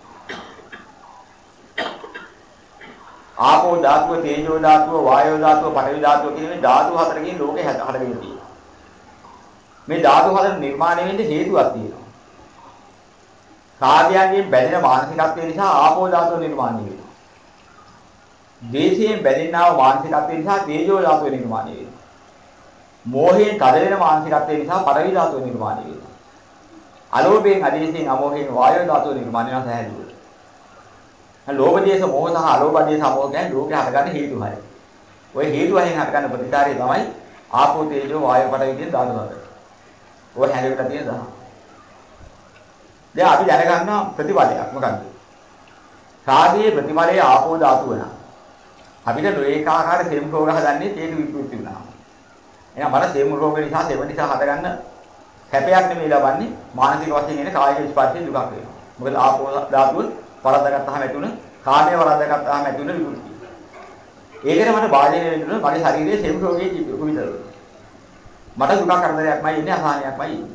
ආපෝ ධාතුව, තේජෝ ධාතුව, වායෝ ධාතුව, පඨවි ධාතුව කියන මේ ධාතු හතරකින් ලෝකේ හටගෙන තියෙනවා. මේ ධාතු හතර නිර්මාණය වෙන්න හේතුවක් තියෙනවා. කාර්යයන්ගෙන් බැඳෙන මානසිකත්වය නිසා ආපෝ ධාතුව නිර්මාණය වෙනවා. දේශයෙන් බැඳෙනා වූ මානසිකත්වය නිසා තේජෝ ධාතුව නිර්මාණය වෙනවා. මෝහයෙන් තද වෙන මානසිකත්වය නිසා පඨවි ධාතුව නිර්මාණය වෙනවා. අලෝභයෙන්, අදේශයෙන්, අමෝහයෙන් වායෝ ධාතුව නිර්මාණය වෙනවා සහැල්ලුව. ලෝභ දේශ මොහ සහ අලෝභ දේශ අමෝහ කියන්නේ ලෝකේ හටගන්න හේතු හය. ওই හේතු වලින් හටගන්න ප්‍රතිකාරය තමයි ආපෝ තේජෝ වායෝ පඨවි කියන ධාතු හතර. ඔය හැලෙකට තියෙන දහ. දැන් අපි දැනගන්නවා ප්‍රතිඵලයක් මොකද්ද? රාගයේ ප්‍රතිඵලයේ ආපෝ ධාතුව වෙනවා. අපිට ඒකාකාර සෙම් රෝග හදන්නේ තේන විකෘති වුණා. එහෙනම් මට සෙම් රෝග නිසා සෙම නිසා හදගන්න හැපයක් නෙමෙයි ලබන්නේ මානසික වශයෙන් එන කායික ස්පර්ශයෙන් දුකක් වෙනවා. මොකද ආපෝ ධාතුව වරද්දාගත්තාම ඇතුණ කාමයේ වරද්දාගත්තාම ඇතුණ විකෘති. ඒකට මට වාදනය වෙන්න මගේ ශරීරයේ සෙම් රෝගයේ කුවිතර. මට දුක කරදරයක්මයි ඉන්නේ අසහනයක්මයි ඉන්නේ.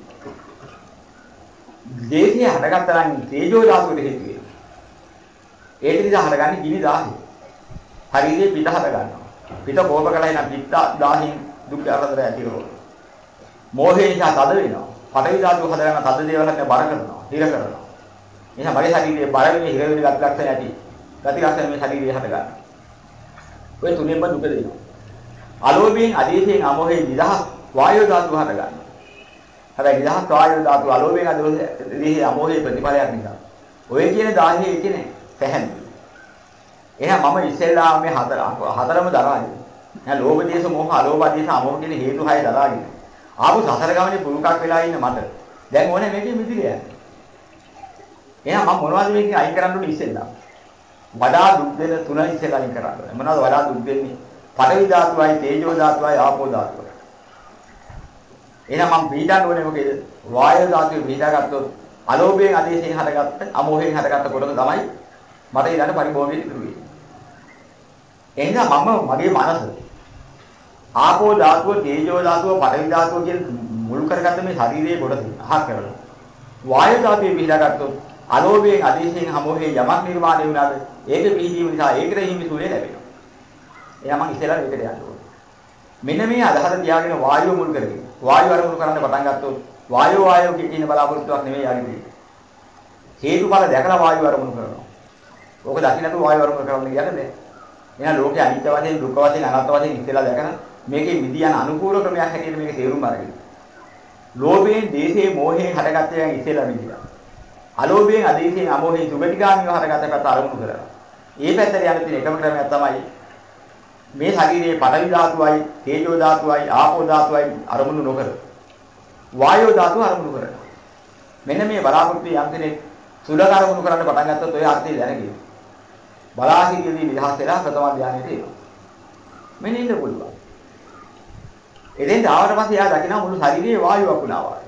දේහය හටගත්තා නම් තේජෝ ධාතුවට හේතු වෙනවා. ඒක නිසා හටගන්නේ ගිනි දාහය. ශරීරයේ පිට හට ගන්නවා. පිට කෝප කළා නම් පිට දාහින් දුක් කරදර ඇති වෙනවා. මෝහේ නිසා තද වෙනවා. පඨවි ධාතුව හද ගන්න තද දේවල් හද බර කරනවා. හිර කරනවා. එහෙනම් මගේ ශරීරයේ බර වෙන්නේ හිර වෙන ගති ලක්ෂණ ඇති. ගති ලක්ෂණ මේ ශරීරයේ හට ගන්නවා. ඔය තුනෙන්ම දුක දෙනවා. අලෝභයෙන් අධේශයෙන් අමෝහයෙන් නිදහස් වායෝ ධාතුව හට ගන්නවා. හැබැයි නිදහස් වායෝ ධාතුව අලෝභයෙන් අධේශයෙන් අමෝහයේ ප්‍රතිඵලයක් නිසා. ඔය කියන 10 එකේ නෑ පැහැදිලි. එහෙනම් මම ඉස්සෙල්ලා මේ හතරම දරාගෙන. දැන් ලෝභ දේශ මොහ අලෝභ දේශ අමෝහ කියන හේතු 6 දරාගෙන. ආපු සසර ගමනේ පුරුකක් වෙලා ඉන්න මට. දැන් ඕනේ මේකෙ මිදිරිය යන්න. එහෙනම් මම මොනවද මේකෙන් අයින් කරන්න ඕනේ ඉස්සෙල්ලා? වඩා දුක් දෙන තුන ඉස්සෙල්ලා අයින් කරන්න ඕනේ. මොනවද වඩා දුක් දෙන්නේ? පඨවි ධාතුවයි, තේජෝ ධාතුවයි, ආපෝ ධාතුවයි. එහෙනම් මම පීඩන්න ඕනේ මොකේද? වායෝ ධාතුවේ පීඩාගත්තොත් අලෝභයෙන් අධේශයෙන් හටගත්ත, අමෝහයෙන් හටගත්ත කොටස තමයි මට ඊළඟ පරිභෝගයේ ඉතුරු වෙන්නේ. එහෙනම් මගේ මනස ආපෝ ධාතුව, තේජෝ ධාතුව, පඨවි ධාතුව කියන මුල් කරගත්ත මේ ශරීරයේ කොටස අහක් කරලා. වායු ධාතුවේ පිළිදාගත්තොත් අලෝභයෙන්, අධේශයෙන්, අමෝහයෙන් යමක් නිර්මාණය වුණාද ඒක පිළිදීම නිසා ඒකට හිමි සුවේ ලැබෙනවා. එහෙනම් මම ඉස්සෙල්ලා මේකට යන්න ඕනේ. මෙන්න මේ අදහස තියාගෙන වායුව මුල් කරගෙන වායුව අරමුණු කරන්න පටන් ගත්තොත් වායෝ කියන බලාපොරොත්තුවක් නෙමෙයි යන්නේ. හේතුඵල දැකලා වායුව අරමුණු කරනවා. ඕක දකින්නතු වායුව අරමුණු කරන්න කියන්නේ නැහැ. එහෙනම් ලෝකයේ අනිත්‍ය වශයෙන්, දුක්ඛ වශයෙන්, අනාත්ම වශයෙන් ඉස්සෙල්ලා දැකන මේකේ විදියන අනුකූල ක්‍රමයක් හැටියට මේක තේරුම් අරගෙන. ලෝභයෙන්, දේශයෙන්, මෝහයෙන් හටගත්තේ යන් ඉස්සෙල්ලා විදියා. අලෝභයෙන්, අධේශයෙන්, අමෝහයෙන් සුගතිගාමීව හටගත්ත පැත්ත අරමුණු කරනවා. මේ පැත්තට යන තියෙන එකම ක්‍රමයක් තමයි මේ ශරීරයේ පඨවි ධාතුවයි, තේජෝ ධාතුවයි, ආපෝ ධාතුවයි අරමුණු නොකර වායෝ ධාතුව අරමුණු කරනවා. මෙන්න මේ බලාපොරොත්තු යම් කෙනෙක් සුලක අරමුණු කරන්න පටන් ගත්තොත් ඔය අර්ථය දැනගන්න. බලාසිතියදී නිදහස් වෙලා ප්‍රථම ධානයට එනවා. මෙන්න ඉන්න පුළුවන්. එදෙන් ආවට පස්සේ එයා දකිනවා මුළු ශරීරයේ වායුවක් වුණා.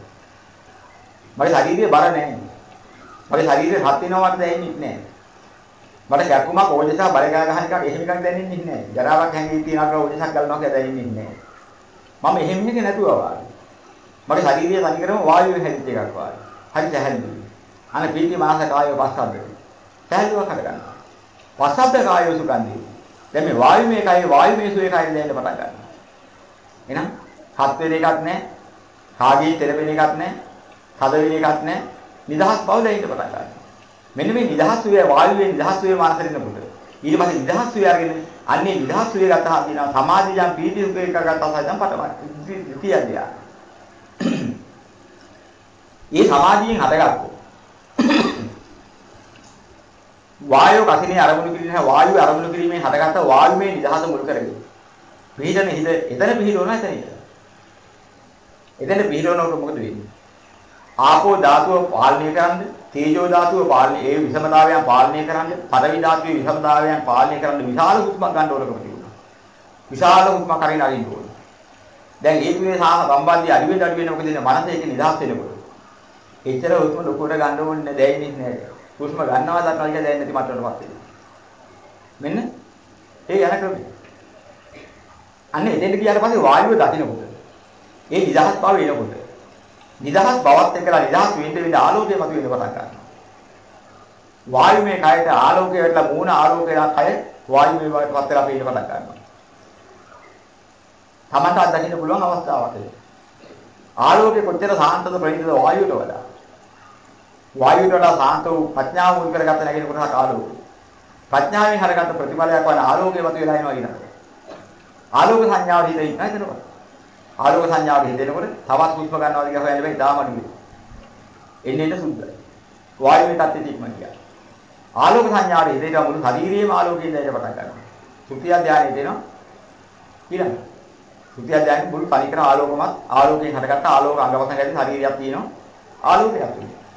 මගේ ශරීරයේ බර නැහැ. මගේ ශරීරේ හත් වෙනවට දැනෙන්නේ නැහැ. මට කැක්කුමක් ඕජසක් බර ගහ ගන්න එකක් එහෙම එකක් දැනෙන්නේ නැහැ. ජරාවක් හැංගී තියනවා ඕජසක් ගලනවා කියලා දැනෙන්නේ නැහැ. මම එහෙම එකක් නැතුව වාගේ. මගේ ශරීරයේ තනිකරම වායුවේ හැදිච්ච එකක් වාගේ. හරි සැහැල්ලුයි. අනේ පීති මාස කායව පස්සද්ද. සැහැල්ලුවක් හදගන්නවා. පස්සද්ද කායව සුගන්ධි. දැන් මේ වායුමය කයි වායුමය සුවේ කයි දැනෙන්න පටන් ගන්නවා. එහෙනම් හත් වෙන එකක් නැහැ. කාගේ තෙරපෙන එකක් නැහැ. හද වෙන එකක් නැහැ. නිදහස් බව දැනෙන්න පටන් ගන්නවා. මෙන්න මේ නිදහස් වේ වායුවේ නිදහස් වේ මානසිරිනකොට ඊට පස්සේ නිදහස් වේ අරගෙන අන්නේ නිදහස් වේ ගත්තා කියනවා සමාධියන් පීති සුඛ එක ගත්තා සයිදම් පටවයි කියන්නේ. මේ සමාධියෙන් හදගත්තොත් වායෝ කසිනේ අරමුණු කිරීම වායුවේ අරමුණු කිරීමෙන් හදගත්ත වායුමේ නිදහස මුල් කරගෙන පිහිටන හිත එතන පිහිටවන එතන පිහිටවනකොට මොකද වෙන්නේ? ආපෝ ධාතුව පාලනය කරන්න, තේජෝ ධාතුව පාලනය ඒ විෂමතාවයන් පාලනය කරන්න, පඨවි ධාතුවේ විෂමතාවයන් පාලනය කරන්න විශාල හුස්මක් ගන්න ඕනකම තිබුණා. විශාල හුස්මක් හරින අරින්න ඕනේ. දැන් ඒ තුනේ සාම සම්බන්ධය අඩු වෙන මොකද ඉන්නේ මනස ඒක නිදහස් වෙනකොට. එච්චර හුස්ම ලොකුවට ගන්න ඕනේ දැනෙන්නේ නැහැ. හුස්ම ගන්නවා දක්වා කියලා දැනෙන්නේ නැති මට්ටමකටපත් වෙනවා. මෙන්න ඒ යන ක්‍රමය. අන්නේ එතෙන්ට ගියාට පස්සේ වායුව දකින්නකොට ඒ නිදහස් බව එනකොට නිදහස් බවත් එක්කලා නිදහස් වෙන්න ආලෝකය මතුවෙන්න පටන් ගන්නවා. වායුමය කයට ආලෝකය වැටලා මූණ ආලෝකයලා කය වායුමය වලට පත් වෙලා පේන්න පටන් ගන්නවා. තමන්ට අත්දකින්න පුළුවන් අවස්ථාවක් ඒක. ආලෝකය කොච්චර සාන්තද ප්‍රණීතද වායුවට වඩා. වායුවට වඩා සාන්ත වූ ප්‍රඥාව මුල් කරගත්ත නැගෙන කොටසක් ආලෝකය. ප්‍රඥාවෙන් හරගත්ත ප්‍රතිඵලයක් වන ආලෝකය මතුවලා එනවා කියනවා. ආලෝක සංඥාව හිතේ ඉන්න එතනකොට. ආලෝක සංඥාව හිතෙනකොට තවත් හුස්ම ගන්නවා කියලා හොයන්න බෑ ඊටාම අඩුයි. එන්නේ සුද්ධයි. වායුවේ තත්ත්වෙ තික්මන කියන්නේ. ආලෝක සංඥාව හිතේට මුළු ශරීරයේම ආලෝකයෙන් දැනෙන්න පටන් ගන්නවා. සුඛිය ධානයේ දෙනවා. ඊළඟ සුඛිය ධානයේ මුළු පරිකර ආලෝකමත් ආලෝකයෙන් හටගත්ත ආලෝක අංගවසන් ගැති ශරීරයක් තියෙනවා. ආලෝකයක් තියෙනවා.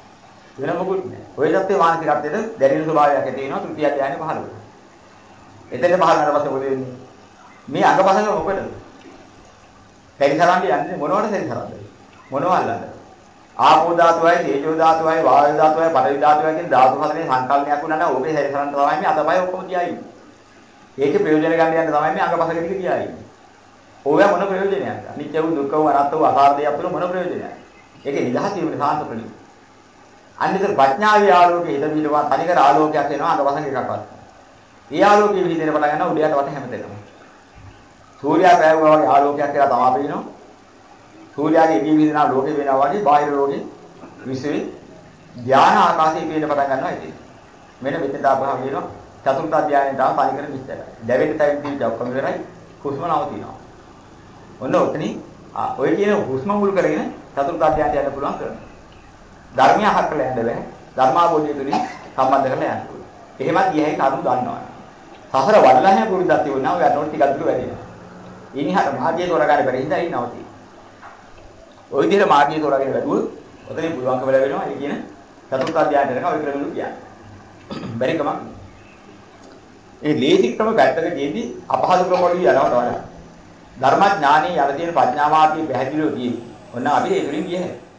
වෙන මොකුත් නැහැ. ඔය தත්ත්වේ මානසිකත්වයේ දැනෙන ස්වභාවයක් ඇති වෙනවා තෘතිය ධානය පහළ වෙනවා. එතෙන් පහළ වුණාට පස්සේ මොකද වෙන්නේ? මේ අංගපසංග මොකටද? පරිසරන්නේ යන්නේ මොනවට පරිසරන්නේ? මොනව අල්ලන්නද? ආපෝ ධාතුවයි, තේජෝ ධාතුවයි, වායු ධාතුවයි, පඨවි ධාතුවයි කියන ධාතු හතරේ සංකල්පයක් වුණා නම් ඕකේ පරිසරන්න තමයි මේ අතපය ඔක්කොම තියායි. ඒකේ ප්‍රයෝජන ගන්න යන්න තමයි මේ අංගපසංග ටික තියායි. ඕවා මොන ප්‍රයෝජනයක්ද? අනිත්‍ය වූ දුක්ඛ වූ අනාත්ම වූ අසාරදයක් තුළ මොන ප්‍රයෝජනයක්ද? ඒකේ නිදහස වීමේ සාන්ත ප්‍රණී. අනිතර ප්‍රඥාවේ ආලෝකයේ හිත විදවා තනිකර ආලෝකයක් වෙනවා අංගපසංග එකක්වත්. ඒ ආලෝකයේ විදිහට පටන් ගන්නවා උඩයට වට හැමතැනම. සූර්යයා පෑවුවා වගේ ආලෝකයක් කියලා තමයි පේනවා. සූර්යාගේ එළිය විදිනා ලෝකේ වෙනවා වගේ බාහිර ලෝකේ විශ්වයේ ධානා ආකාශයේ පේන පටන් ගන්නවා ඉතින්. මෙන්න මෙතන ආපහා කියනවා චතුර්ථ ධානයෙන් තමයි පරිකර විස්තරයි. දැවෙන්න තැවින් තියෙන ඔක්කොම ඉවරයි. හුස්ම නවතිනවා. ඔන්න ඔතනින් ඔය කියන හුස්ම මුල් කරගෙන චතුර්ථ ධානයට යන්න පුළුවන් කරනවා. ධර්මය අහකලා යන්න බෑ. ධර්මාභෝධය තුලින් සම්බන්ධ කරලා යන්න පුළුවන්. එහෙමත් ගියයි කරුණු දන්නවා. සසර වඩලා නැහැ පුරුද්දක් තියුණා. ඔය අරනෝට ටිකක් දුර වැඩිනවා. ඉනිහට මාර්ගයේ තෝරගන්න බැරි හින්දා ඉන්නව තියෙන්නේ. ওই විදිහට මාර්ගයේ තෝරාගෙන වැඩුවොත් ඔතනින් පුළුවන්කම ලැබෙනවා. ඒ කියන චතුර්ථ ධානයට යනවා ඔය ක්‍රමවල කියන්නේ. බැරි කමක්. ඒ ලේසි ක්‍රම පැත්තක දෙද්දි අපහසු ක්‍රම වලින් යනවා තමයි. ධර්මඥානී යන තියෙන ප්‍රඥා මාර්ගයේ පැහැදිලිව තියෙන්නේ. ඔන්න අපි ඒ තුලින් ගියේ.